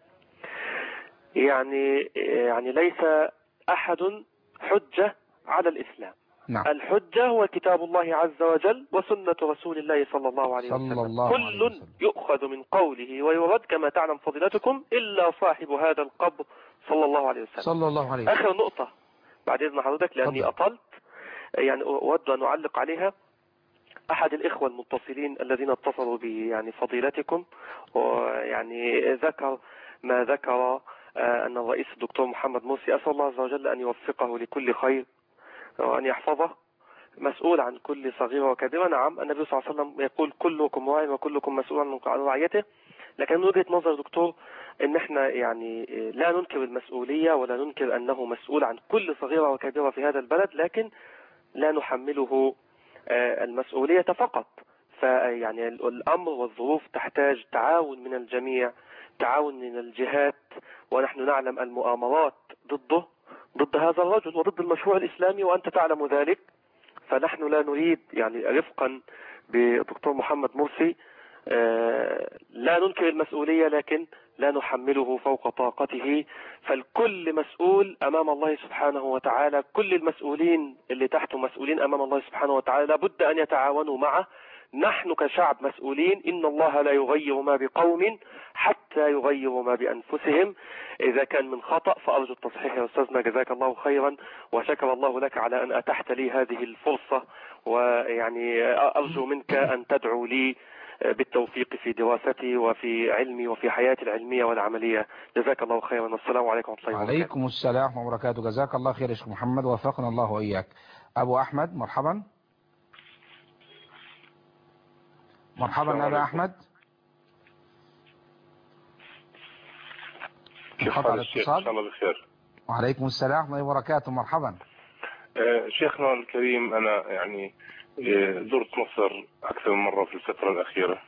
[SPEAKER 6] يعني ليس أحد حجة على الإسلام. نعم. الحجة هو كتاب الله عز وجل وسنة رسول الله صلى الله عليه وسلم. كل يؤخذ من قوله ويرد كما تعلم فضيلتكم إلا صاحب هذا القبر صلى الله عليه وسلم.
[SPEAKER 2] صلى الله عليه وسلم.
[SPEAKER 6] آخر نقطة بعد إذن حضرتك لأني أطلت، يعني أود أن أعلق عليها. أحد الإخوة المتصلين الذين اتصلوا يعني فضيلتكم، ويعني ذكر ما ذكر أن الرئيس الدكتور محمد مرسي، أسأل الله عز وجل أن يوفقه لكل خير وأن يحفظه، مسؤول عن كل صغيرة وكبيرة. نعم، النبي صلى الله عليه وسلم يقول كلكم راع وكلكم مسؤول عن رعيته. لكن من وجهة نظر دكتور ان احنا يعني لا ننكر المسؤولية ولا ننكر انه مسؤول عن كل صغيرة وكبيرة في هذا البلد، لكن لا نحمله المسؤولية فقط. فيعني الامر والظروف تحتاج تعاون من الجميع، تعاون من الجهات، ونحن نعلم المؤامرات ضد هذا الرجل وضد المشروع الإسلامي وأنت تعلم ذلك. فنحن لا نريد يعني رفقا بدكتور محمد مرسي لا ننكر المسؤولية، لكن لا نحمله فوق طاقته. فالكل مسؤول أمام الله سبحانه وتعالى، كل المسؤولين اللي تحته مسؤولين أمام الله سبحانه وتعالى، لابد أن يتعاونوا معه. نحن كشعب مسؤولين، إن الله لا يغير ما بقوم حتى يغيروا ما بأنفسهم. إذا كان من خطأ فأرجو التصحيح يا أستاذنا، جزاك الله خيرا وشكر الله لك على أن أتحت لي هذه الفرصة، ويعني أرجو منك أن تدعو لي بالتوفيق في دراستي وفي علمي وفي حياتي العلمية والعملية. جزاك الله خيرا، والسلام عليكم ورحمة الله وبركاته.
[SPEAKER 2] وعليكم السلام ورحمة الله وبركاته. جزاك الله خير يا شيخ محمد، وفقنا الله وإياك. أبو أحمد، مرحبا. مرحبا أبا أحمد.
[SPEAKER 7] كيف حال الشيخ؟ إن شاء الله بخير.
[SPEAKER 2] وعليكم السلام ورحمة الله وبركاته. مرحبا.
[SPEAKER 7] شيخنا الكريم، أنا يعني زرت مصر أكثر من مرة في الفترة الأخيرة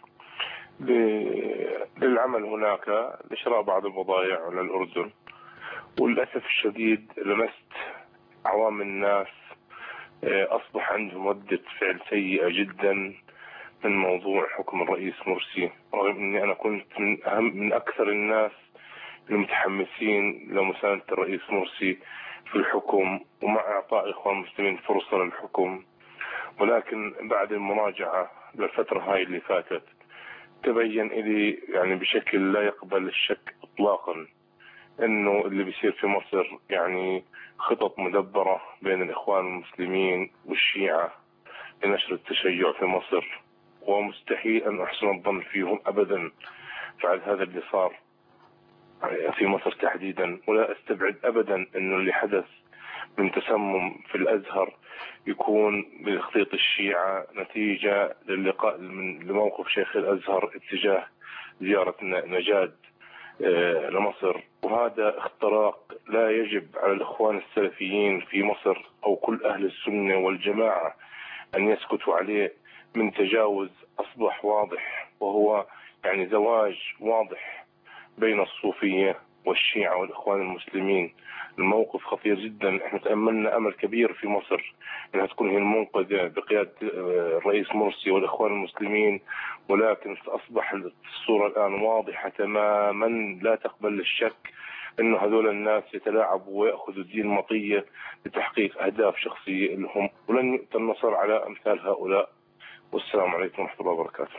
[SPEAKER 7] للعمل هناك لشراء بعض البضائع على الأردن، وللأسف الشديد لمست عوام الناس أصبح عندهم ردة فعل سيئة جدا من موضوع حكم الرئيس مرسي، رغم أني أنا كنت من أكثر الناس المتحمسين لمساندة الرئيس مرسي في الحكم ومع إعطاء إخوان المسلمين فرصة للحكم. ولكن بعد المراجعة للفترة هاي اللي فاتت تبين لي يعني بشكل لا يقبل الشك إطلاقا إنه اللي بيصير في مصر يعني خطط مدبرة بين الإخوان المسلمين والشيعة لنشر التشيع في مصر، ومستحيل أن أحسن الظن فيهم أبدا بعد هذا اللي صار في مصر تحديدا. ولا استبعد ابدا انه اللي حدث من تسمم في الازهر يكون بتخطيط الشيعة نتيجة للقاء لموقف شيخ الازهر اتجاه زيارة نجاد لمصر. وهذا اختراق لا يجب على الاخوان السلفيين في مصر او كل اهل السنة والجماعة ان يسكتوا عليه، من تجاوز اصبح واضح، وهو يعني زواج واضح بين الصوفية والشيعة والإخوان المسلمين. الموقف خطير جدا. احنا تأملنا أمل كبير في مصر أنها تكون هي المنقذة بقيادة الرئيس مرسي والإخوان المسلمين، ولكن أصبح الصورة الآن واضحة تماما لا تقبل الشك أنه هذول الناس يتلاعبوا ويأخذوا الدين مطية لتحقيق أهداف شخصية لهم، ولن يؤتى النصر على أمثال هؤلاء. والسلام عليكم ورحمة الله وبركاته.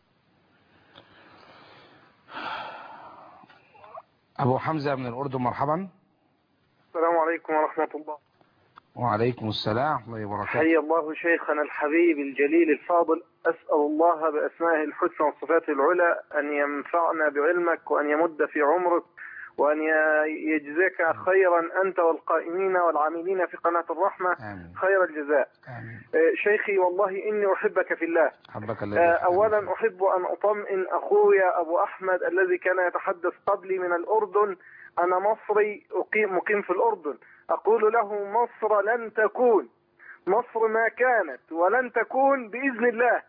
[SPEAKER 2] أبو حمزة من الأردن، مرحبا.
[SPEAKER 8] السلام عليكم ورحمة الله.
[SPEAKER 2] وعليكم السلام ورحمة الله وبركاته.
[SPEAKER 8] حي الله شيخنا الحبيب الجليل الفاضل، أسأل الله بأسمائه الحسنى وصفاته العلى أن ينفعنا بعلمك وأن يمد في عمرك وأن يجزيك خيرا أنت والقائمين والعاملين في قناة الرحمة. آمين. خير الجزاء. آمين. شيخي والله إني أحبك في الله.
[SPEAKER 2] حبك الله.
[SPEAKER 8] أولا أحب أن أطمئن أخويا أبو أحمد الذي كان يتحدث قبلي من الأردن. أنا مصري مقيم في الأردن. أقول له مصر لن تكون، مصر ما كانت ولن تكون بإذن الله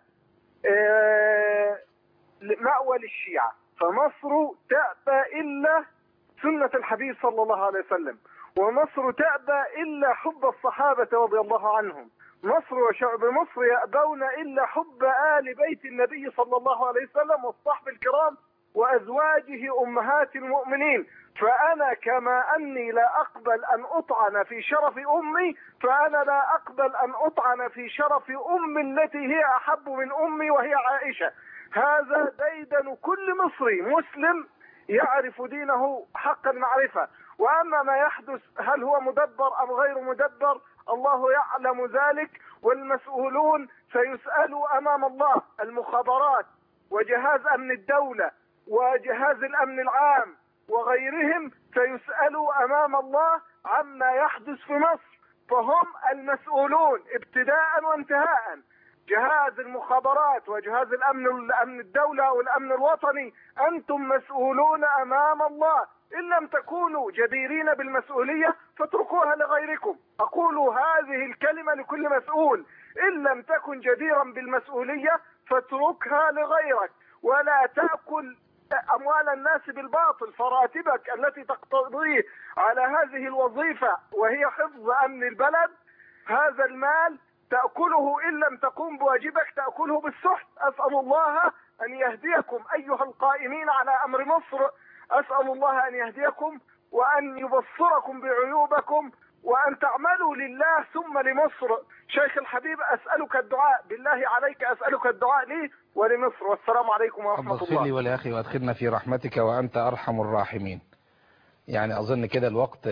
[SPEAKER 8] مأوى للشيعة، فمصر تأبى إلا سنة الحبيب صلى الله عليه وسلم، ومصر تأبى إلا حب الصحابة رضي الله عنهم. مصر وشعب مصر يأبون إلا حب آل بيت النبي صلى الله عليه وسلم والصحب الكرام وأزواجه أمهات المؤمنين. فأنا كما أني لا أقبل أن أطعن في شرف أمي، فأنا لا أقبل أن أطعن في شرف أمي التي هي أحب من أمي وهي عائشة. هذا ديدن كل مصري مسلم يعرف دينه حق المعرفة. وأما ما يحدث هل هو مدبر أم غير مدبر الله يعلم ذلك، والمسؤولون سيسألوا أمام الله. المخابرات وجهاز أمن الدولة وجهاز الأمن العام وغيرهم سيسألوا أمام الله عما يحدث في مصر، فهم المسؤولون ابتداء وانتهاء. جهاز المخابرات وجهاز الأمن الدولة والأمن الوطني أنتم مسؤولون أمام الله. إن لم تكونوا جديرين بالمسؤولية فاتركوها لغيركم. أقول هذه الكلمة لكل مسؤول، إن لم تكن جديرا بالمسؤولية فاتركها لغيرك، ولا تأكل أموال الناس بالباطل. فراتبك التي تقتضيه على هذه الوظيفة وهي حفظ أمن البلد، هذا المال تأكله إن لم تقوم بواجبك تأكله بالسحت. أسأل الله أن يهديكم أيها القائمين على أمر مصر، أسأل الله أن يهديكم وأن يبصركم بعيوبكم وأن تعملوا لله ثم لمصر. شيخ الحبيب أسألك الدعاء، بالله عليك أسألك الدعاء لي ولمصر. والسلام عليكم ورحمة الله.
[SPEAKER 2] اغفر لي ولأخي وادخلنا في رحمتك وأنت أرحم الراحمين. يعني أظن كده الوقت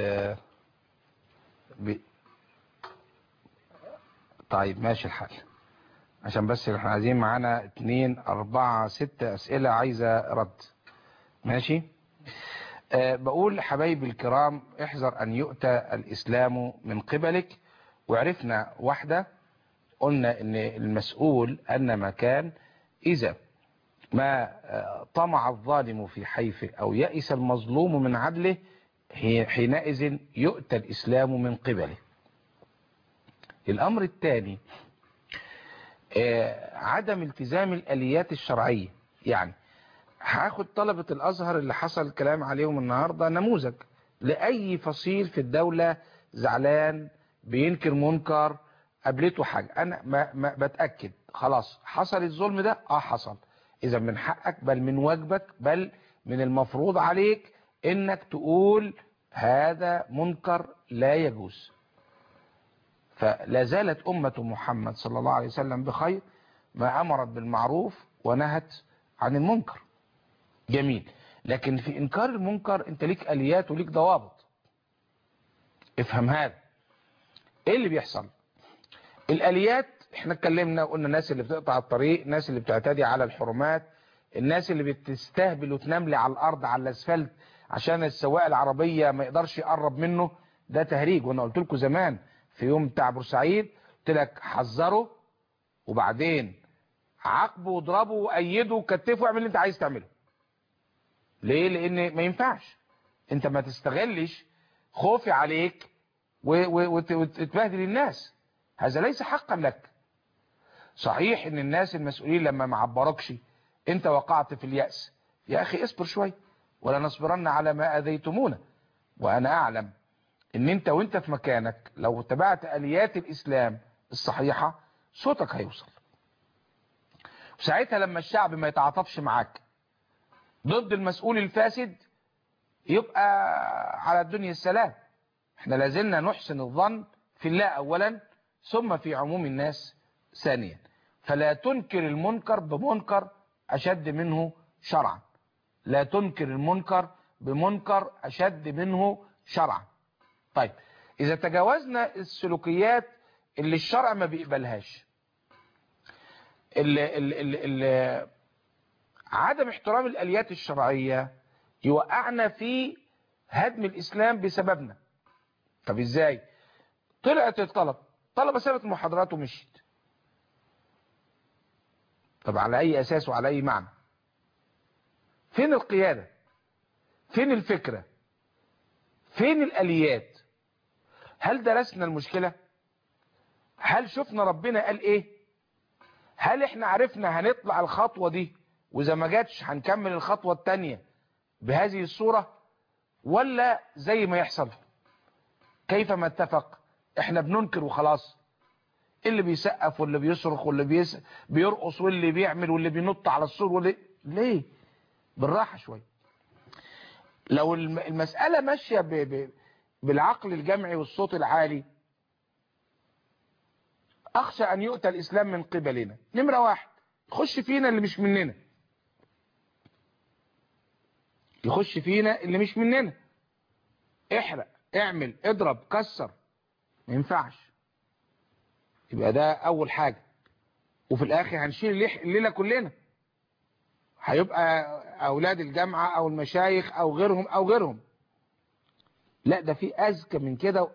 [SPEAKER 2] طيب ماشي الحال. عشان بس احنا عايزين معانا 2 4 6 اسئلة عايزة رد. ماشي. بقول حبايبي الكرام احذر ان يؤتى الاسلام من قبلك. وعرفنا واحدة قلنا ان المسؤول ان ما كان اذا ما طمع الظالم في حيفه او يئس المظلوم من عدله حينئذ يؤتى الاسلام من قبله. الامر الثاني عدم التزام الاليات الشرعية. يعني هاخد طلبة الازهر اللي حصل الكلام عليهم النهاردة نموذج لأي فصيل في الدولة زعلان بينكر منكر قابلته حاجة، انا ما بتأكد خلاص حصل الظلم ده، حصل، اذا من حقك بل من واجبك بل من المفروض عليك انك تقول هذا منكر لا يجوز. فلا زالت أمة محمد صلى الله عليه وسلم بخير ما أمرت بالمعروف ونهت عن المنكر. جميل. لكن في إنكار المنكر أنت ليك آليات وليك ضوابط. افهم هذا. إيه اللي بيحصل؟ الآليات احنا اتكلمنا وقلنا الناس اللي بتقطع الطريق، الناس اللي بتعتدي على الحرمات، الناس اللي بتستهبل وتنملي على الأرض على الأسفلت عشان السواق العربية ما يقدرش يقرب منه، ده تهريج. وانا قلت لكم زمان في يوم بتاع بورسعيد قلت لك حذره وبعدين عاقبه واضربه وايده وكتفه واعمل اللي انت عايز تعمله. ليه؟ لان ما ينفعش انت ما تستغلش خوفي عليك وتبهدل الناس. هذا ليس حقا لك. صحيح ان الناس المسؤولين لما ما عبروكش انت وقعت في اليأس، يا اخي اصبر شوي ولا نصبرن على ما اذيتمونا. وانا اعلم ان انت وانت في مكانك لو تبعت اليات الاسلام الصحيحة صوتك هيوصل. وساعتها لما الشعب ما يتعاطفش معاك ضد المسؤول الفاسد يبقى على الدنيا السلام. احنا لازلنا نحسن الظن في الله اولا ثم في عموم الناس ثانيا. فلا تنكر المنكر بمنكر اشد منه شرعا. لا تنكر المنكر بمنكر اشد منه شرعا. طيب اذا تجاوزنا السلوكيات اللي الشرع ما بيقبلهاش، عدم احترام الاليات الشرعية يوقعنا في هدم الاسلام بسببنا. طب ازاي؟ طلعت طلبة سابت المحاضرات ومشيت. طب على اي اساس وعلى اي معنى؟ فين القيادة؟ فين الفكرة؟ فين الاليات؟ هل درسنا المشكلة؟ هل شفنا ربنا قال ايه؟ هل احنا عرفنا هنطلع الخطوة دي واذا ما جاتش هنكمل الخطوة التانية بهذه الصورة، ولا زي ما يحصل كيف ما اتفق احنا بننكر وخلاص؟ اللي بيسقف واللي بيصرخ واللي بيرقص واللي بيعمل واللي بينط على السور ليه؟ بالراحة شوية. لو المسألة ماشية بالعقل الجمعي والصوت العالي اخشى ان يؤتى الاسلام من قبلنا. نمرة واحد يخش فينا اللي مش مننا، يخش فينا اللي مش مننا، احرق اعمل اضرب كسر، ما ينفعش. يبقى ده اول حاجة. وفي الاخر هنشيل الليلة كلنا، هيبقى اولاد الجامعة او المشايخ او غيرهم. لا ده في اذكى من كده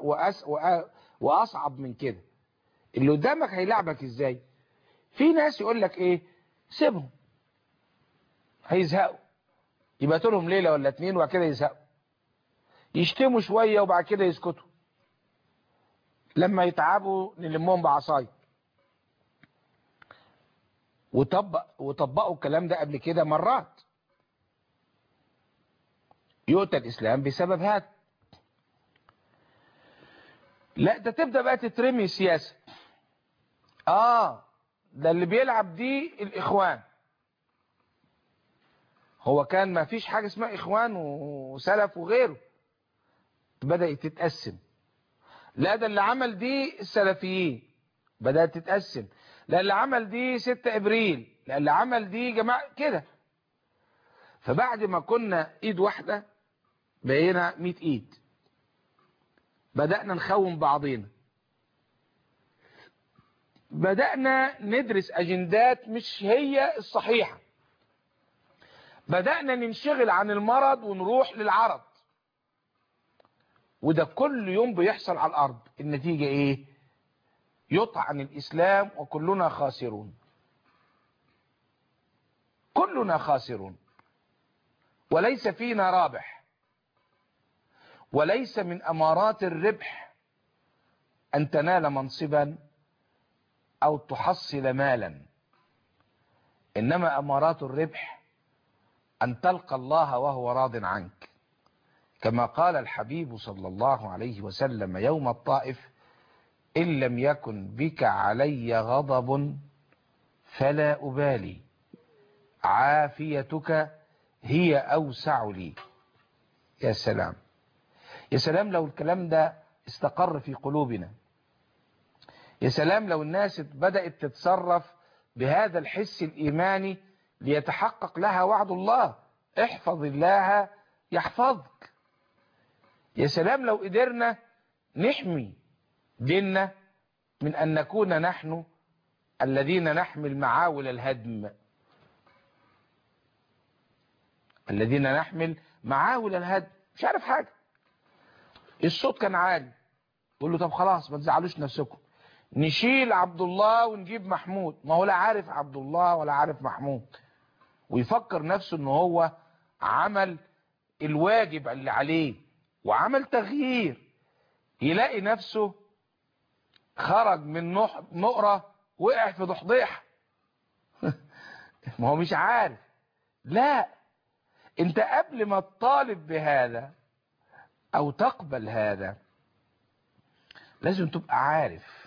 [SPEAKER 2] واصعب من كده. اللي قدامك هيلعبك ازاي؟ في ناس يقول لك ايه، سيبهم هيزهقوا، يبقى لهم ليله ولا اتنين وبعد كده يزهقوا، يشتموا شويه وبعد كده يسكتوا، لما يتعبوا نلمهم بعصايه. وطبقوا الكلام ده قبل كده مرات. يؤتى الاسلام بسبب هذا. لا ده تبدأ بقى تترمي سياسة. ده اللي بيلعب دي الاخوان. هو كان ما فيش حاجة اسمها اخوان وسلف وغيره، بدأت تتقسم. لا ده اللي عمل دي السلفيين، بدأت تتقسم. لا اللي عمل دي 6 ابريل، لا اللي عمل دي جماعة كده. فبعد ما كنا ايد واحدة بقينا 100 ايد، بدأنا نخون بعضينا. بدأنا ندرس أجندات مش هي الصحيحة، بدأنا ننشغل عن المرض ونروح للعرض، وده كل يوم بيحصل على الأرض. النتيجة إيه؟ يطعن الإسلام وكلنا خاسرون، كلنا خاسرون، وليس فينا رابح، وليس من أمارات الربح أن تنال منصبا أو تحصل مالا، إنما أمارات الربح أن تلقى الله وهو راض عنك، كما قال الحبيب صلى الله عليه وسلم يوم الطائف: إن لم يكن بك علي غضب فلا أبالي، عافيتك هي أوسع لي. يا سلام، يا سلام لو الكلام ده استقر في قلوبنا، يا سلام لو الناس بدأت تتصرف بهذا الحس الإيماني ليتحقق لها وعد الله: احفظ الله يحفظك. يا سلام لو قدرنا نحمي ديننا من أن نكون نحن الذين نحمل معاول الهدم، الذين نحمل معاول الهدم. مش عارف حاجة، الصوت كان عالي، يقول له طب خلاص ما تزعلوش نفسكم، نشيل عبد الله ونجيب محمود. ما هو لا عارف عبد الله ولا عارف محمود، ويفكر نفسه ان هو عمل الواجب اللي عليه وعمل تغيير، يلاقي نفسه خرج من نقرة وقع في ضحضيح. ما هو مش عارف. لا، انت قبل ما تطالب بهذا او تقبل هذا لازم تبقى عارف،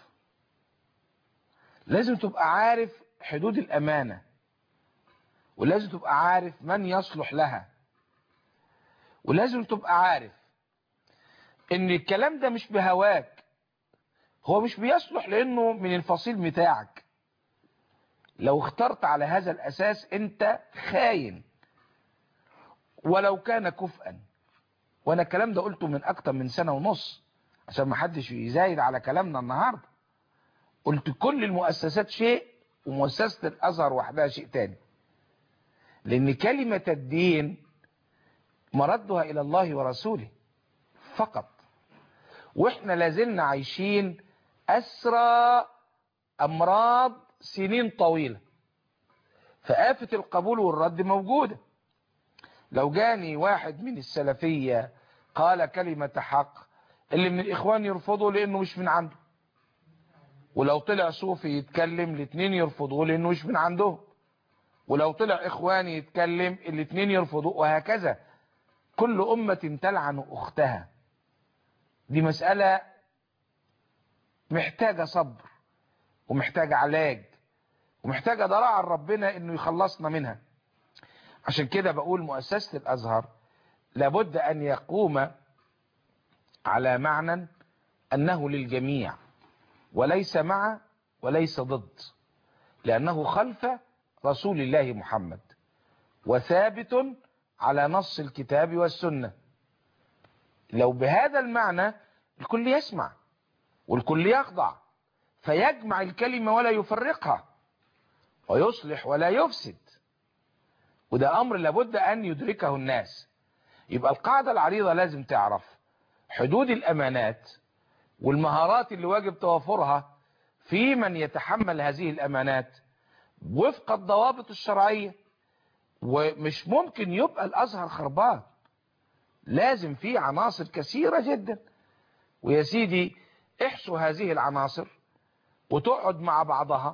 [SPEAKER 2] لازم تبقى عارف حدود الأمانة، ولازم تبقى عارف من يصلح لها، ولازم تبقى عارف ان الكلام ده مش بهواك، هو مش بيصلح لانه من الفصيل بتاعك. لو اخترت على هذا الاساس انت خاين ولو كان كفءا. وانا الكلام ده قلته من اكتر من سنة ونص عشان ما حدش يزايد على كلامنا النهاردة. قلت كل المؤسسات شيء ومؤسسة الازهر وحدها شيء تاني، لان كلمة الدين مردها الى الله ورسوله فقط، واحنا لازلنا عايشين اسرى امراض سنين طويلة، فآفة القبول والرد موجودة. لو جاني واحد من السلفية قال كلمة حق، اللي من الاخوان يرفضه لانه مش من عنده، ولو طلع صوفي يتكلم الاثنين يرفضوه لانه مش من عندهم، ولو طلع اخواني يتكلم الاثنين يرفضوه، وهكذا. كل امة تلعن اختها. دي مسألة محتاجة صبر ومحتاجة علاج ومحتاجة ضراعة ربنا انه يخلصنا منها. عشان كده بقول مؤسسة الازهر لابد ان يقوم على معنى انه للجميع، وليس مع وليس ضد، لانه خلف رسول الله محمد وثابت على نص الكتاب والسنة. لو بهذا المعنى الكل يسمع والكل يخضع، فيجمع الكلمة ولا يفرقها، ويصلح ولا يفسد. وده امر لابد ان يدركه الناس. يبقى القاعدة العريضة لازم تعرف حدود الامانات والمهارات اللي واجب توافرها في من يتحمل هذه الامانات وفق الضوابط الشرعية. ومش ممكن يبقى الازهر خربان، لازم فيه عناصر كثيرة جدا. ويا سيدي احسوا هذه العناصر وتقعد مع بعضها،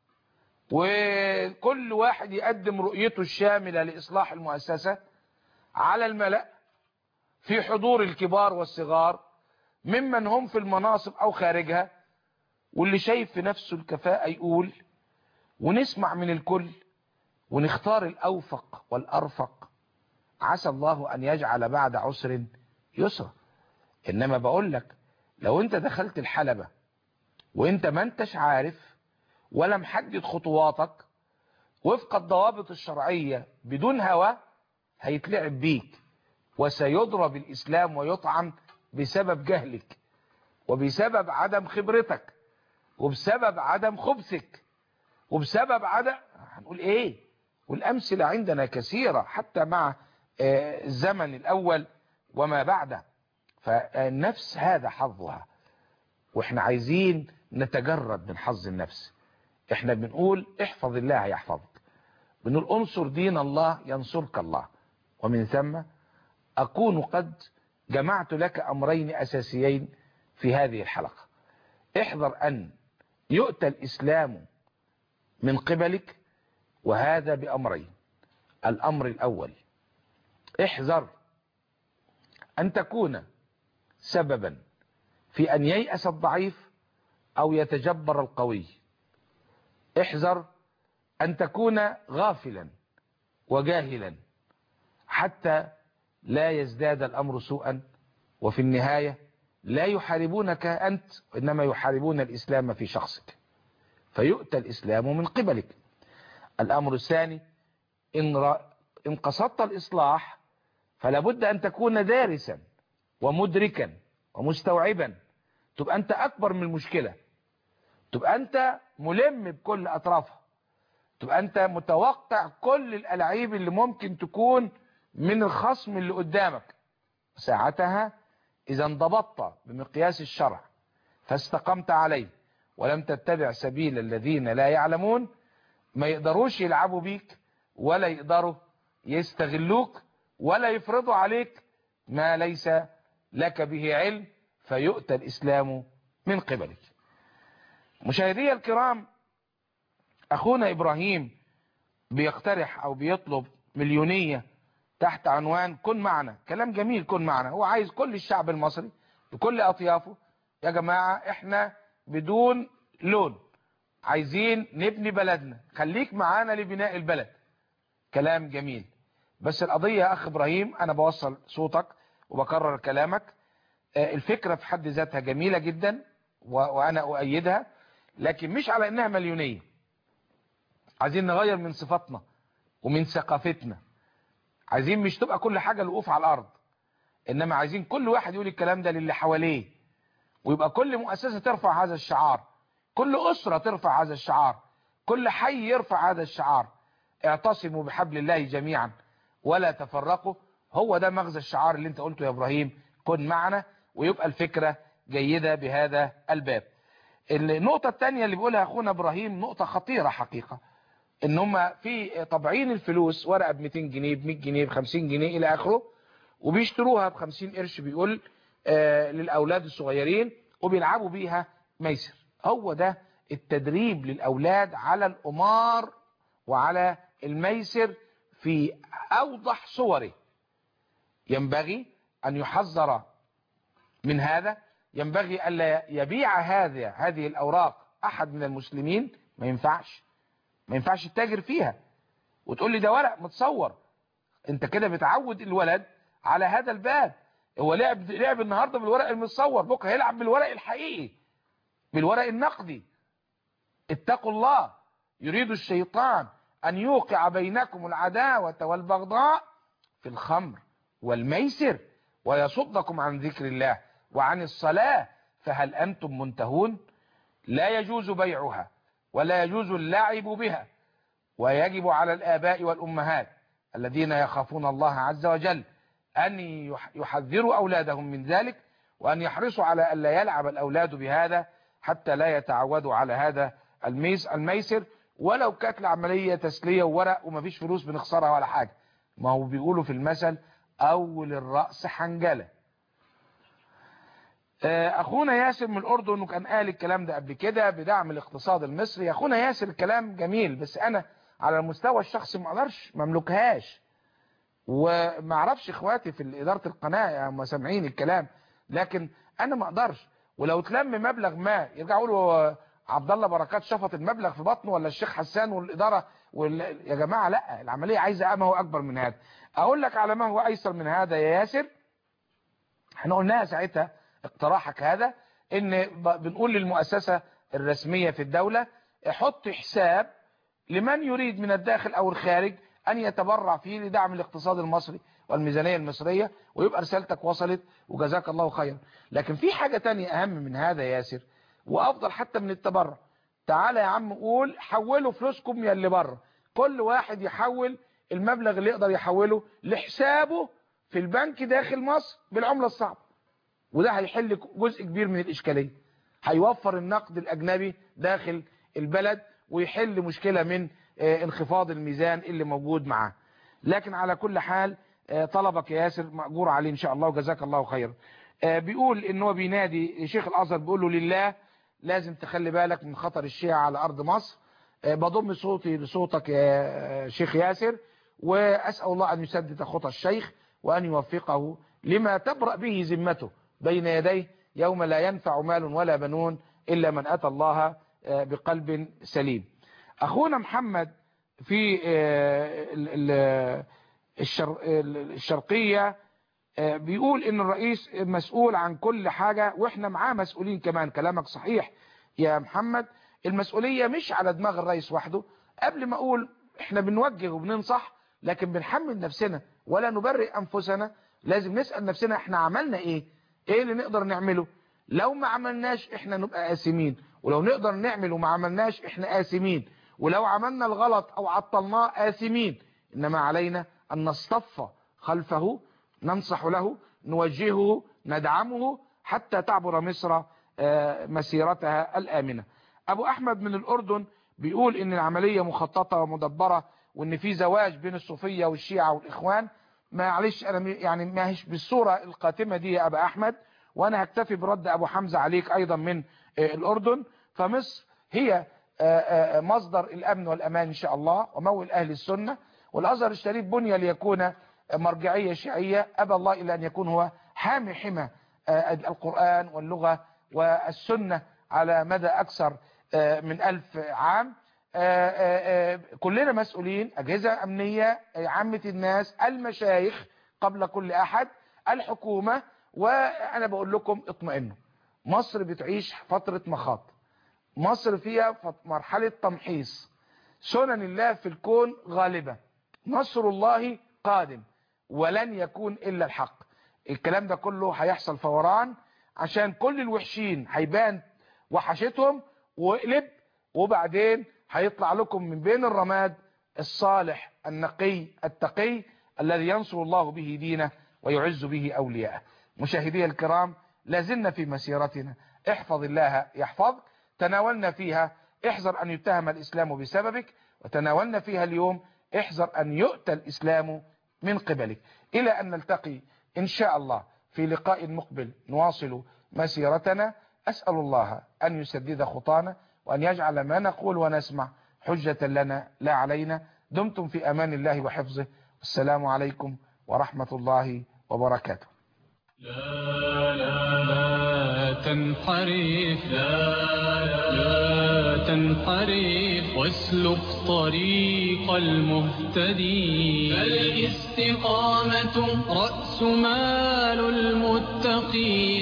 [SPEAKER 2] وكل واحد يقدم رؤيته الشاملة لإصلاح المؤسسة على الملأ في حضور الكبار والصغار ممن هم في المناصب أو خارجها، واللي شايف في نفسه الكفاءة يقول، ونسمع من الكل ونختار الأوفق والأرفق. عسى الله أن يجعل بعد عسر يسرا. إنما بقول لك لو أنت دخلت الحلبة وأنت ما أنتش عارف ولا محدد خطواتك وفق الضوابط الشرعية بدون هوى، هيتلعب بيك وسيضرب الإسلام ويطعن بسبب جهلك وبسبب عدم خبرتك وبسبب عدم خبثك وبسبب عدم، هنقول ايه؟ والامثله عندنا كثيره حتى مع الزمن الاول وما بعده. فالنفس هذا حظها، واحنا عايزين نتجرد من حظ النفس. احنا بنقول احفظ الله يحفظك، بنقول انصر دين الله ينصرك الله. ومن ثم اكون قد جمعت لك امرين اساسيين في هذه الحلقة. احذر ان يؤتى الاسلام من قبلك، وهذا بامرين. الامر الاول، احذر ان تكون سببا في ان ييأس الضعيف او يتجبر القوي. احذر ان تكون غافلا وجاهلا حتى لا يزداد الامر سوءا، وفي النهاية لا يحاربونك انت، انما يحاربون الاسلام في شخصك، فيؤتى الاسلام من قبلك. الامر الثاني، ان قصدت الاصلاح فلا بد ان تكون دارسا ومدركا ومستوعبا، تبقى انت اكبر من المشكلة، تبقى انت ملم بكل اطرافها، تبقى انت متوقع كل الألاعيب اللي ممكن تكون من الخصم اللي قدامك. ساعتها اذا انضبطت بمقياس الشرع فاستقمت عليه ولم تتبع سبيل الذين لا يعلمون، ما يقدروش يلعبوا بيك ولا يقدروا يستغلوك ولا يفرضوا عليك ما ليس لك به علم، فيؤتى الإسلام من قبلك. مشاهدي الكرام، أخونا إبراهيم بيقترح أو بيطلب مليونية تحت عنوان كن معنا. كلام جميل، كن معنا. هو عايز كل الشعب المصري بكل أطيافه، يا جماعة احنا بدون لون عايزين نبني بلدنا، خليك معانا لبناء البلد. كلام جميل، بس القضية يا أخ إبراهيم، أنا بوصل صوتك وبكرر كلامك. الفكرة في حد ذاتها جميلة جدا وأنا أؤيدها، لكن مش على إنها مليونية. عايزين نغير من صفاتنا ومن ثقافتنا. عايزين مش تبقى كل حاجة الوقوف على الأرض، إنما عايزين كل واحد يقول الكلام ده للي حواليه، ويبقى كل مؤسسة ترفع هذا الشعار، كل أسرة ترفع هذا الشعار، كل حي يرفع هذا الشعار. اعتصموا بحبل الله جميعا ولا تفرقوا. هو ده مغزى الشعار اللي انت قلته يا إبراهيم، كن معنا، ويبقى الفكرة جيدة بهذا الباب. النقطة الثانية اللي بيقولها أخونا إبراهيم نقطة خطيرة حقيقة، ان هم في طبعين الفلوس ورقة ب 200 جنيه ب 100 جنيه ب 50 جنيه الى اخره، وبيشتروها ب 50 قرش بيقول للاولاد الصغيرين، وبيلعبوا بيها ميسر. هو ده التدريب للاولاد على القمار وعلى الميسر في اوضح صوره. ينبغي ان يحذر من هذا، ينبغي الا يبيع هذه الاوراق احد من المسلمين. ما ينفعش التاجر فيها وتقول لي ده ورق متصور. انت كده بتعود الولد على هذا الباب. هو لعب النهارده بالورق المتصور، بكره هيلعب بالورق الحقيقي، بالورق النقدي. اتقوا الله، يريد الشيطان ان يوقع بينكم العداوة والبغضاء في الخمر والميسر ويصدكم عن ذكر الله وعن الصلاة فهل انتم منتهون. لا يجوز بيعها ولا يجوز اللعب بها، ويجب على الآباء والأمهات الذين يخافون الله عز وجل أن يحذروا أولادهم من ذلك، وأن يحرصوا على أن لا يلعب الأولاد بهذا حتى لا يتعودوا على هذا الميسر. ولو كانت العملية تسلية وورق ومفيش فلوس بنخسرها ولا حاجة. ما هو بيقولوا في المثل أول الرأس حنجلة. اخونا ياسر من الاردن كان قال الكلام ده قبل كده بدعم الاقتصاد المصري. اخونا ياسر الكلام جميل، بس انا على المستوى الشخصي ما اقدرش، ما املكهاش، وما اعرفش اخواتي في اداره القناه هم سامعين الكلام، لكن انا ما اقدرش. ولو تلم مبلغ ما يرجعوا يقولوا عبد الله بركات شفط المبلغ في بطنه ولا الشيخ حسان والاداره يا جماعه لا، العمليه عايزه ما هو اكبر من هذا. اقول لك على ما هو ايسر من هذا يا ياسر. احنا قلناها ساعتها اقتراحك هذا، ان بنقول للمؤسسة الرسمية في الدولة حط حساب لمن يريد من الداخل او الخارج ان يتبرع فيه لدعم الاقتصاد المصري والميزانية المصرية، ويبقى رسالتك وصلت وجزاك الله خيرا. لكن في حاجة تانية اهم من هذا ياسر، وافضل حتى من التبرع. تعالى يا عم قول حولوا فلوسكم يا اللي بره، كل واحد يحول المبلغ اللي يقدر يحوله لحسابه في البنك داخل مصر بالعملة الصعبة، وده هيحل جزء كبير من الإشكالية، هيوفر النقد الأجنبي داخل البلد ويحل مشكلة من انخفاض الميزان اللي موجود معاه. لكن على كل حال طلبك يا ياسر مأجور عليه إن شاء الله وجزاك الله خيرا. بيقول إن هو بينادي شيخ الأزهر بيقول له لله لازم تخلي بالك من خطر الشيعة على أرض مصر. بضم صوتي لصوتك يا شيخ ياسر، وأسأل الله أن يسدد خطى الشيخ وأن يوفقه لما تبرأ به ذمته بين يديه يوم لا ينفع مال ولا بنون إلا من أتى الله بقلب سليم. أخونا محمد في الشرقية بيقول إن الرئيس مسؤول عن كل حاجة وإحنا معاه مسؤولين كمان. كلامك صحيح يا محمد، المسؤولية مش على دماغ الرئيس وحده. قبل ما أقول إحنا بنوجه وبننصح لكن بنحمل نفسنا ولا نبرئ أنفسنا، لازم نسأل نفسنا إحنا عملنا إيه اللي نقدر نعمله. لو ما عملناش إحنا نبقى آثمين، ولو نقدر نعمل وما عملناش إحنا آثمين، ولو عملنا الغلط أو عطلناه آثمين. إنما علينا أن نصطف خلفه، ننصح له، نوجهه، ندعمه حتى تعبر مصر مسيرتها الآمنة. أبو أحمد من الأردن بيقول إن العملية مخططة ومدبرة، وإن في زواج بين الصوفية والشيعة والإخوان. معلش أنا يعني ما هيش بالصورة القاتمة دي يا أبا أحمد، وأنا هكتفي برد أبو حمزة عليك أيضا من الأردن. فمصر هي مصدر الأمن والأمان إن شاء الله ومول أهل السنة، والأزهر الشريف بني ليكون مرجعية شيعية، أبى الله إلا أن يكون هو حامي حمى القرآن واللغة والسنة على مدى أكثر من 1000 عام. كلنا مسؤولين، أجهزة أمنية، عامة الناس، المشايخ قبل كل أحد، الحكومة. وأنا بقول لكم اطمئنوا، مصر بتعيش فترة مخاض، مصر فيها مرحلة تمحيص، سنن الله في الكون غالبة، نصر الله قادم ولن يكون إلا الحق. الكلام ده كله هيحصل فوران عشان كل الوحشين هيبان وحشتهم وقلب، وبعدين هيطلع لكم من بين الرماد الصالح النقي التقي الذي ينصر الله به دينه ويعز به أولياءه. مشاهدي الكرام، لازلنا في مسيرتنا احفظ الله يحفظك. تناولنا فيها احذر أن يتهم الإسلام بسببك، وتناولنا فيها اليوم احذر أن يؤتى الإسلام من قبلك. إلى أن نلتقي إن شاء الله في لقاء مقبل نواصل مسيرتنا. أسأل الله أن يسدد خطانا وأن يجعل ما نقول ونسمع حجة لنا لا علينا. دمتم في أمان الله وحفظه، والسلام عليكم ورحمة الله وبركاته.
[SPEAKER 1] لا تنحرف، لا تنحرف، واسلك طريق المهتدين. فالاستقامة رأس مال المتقين.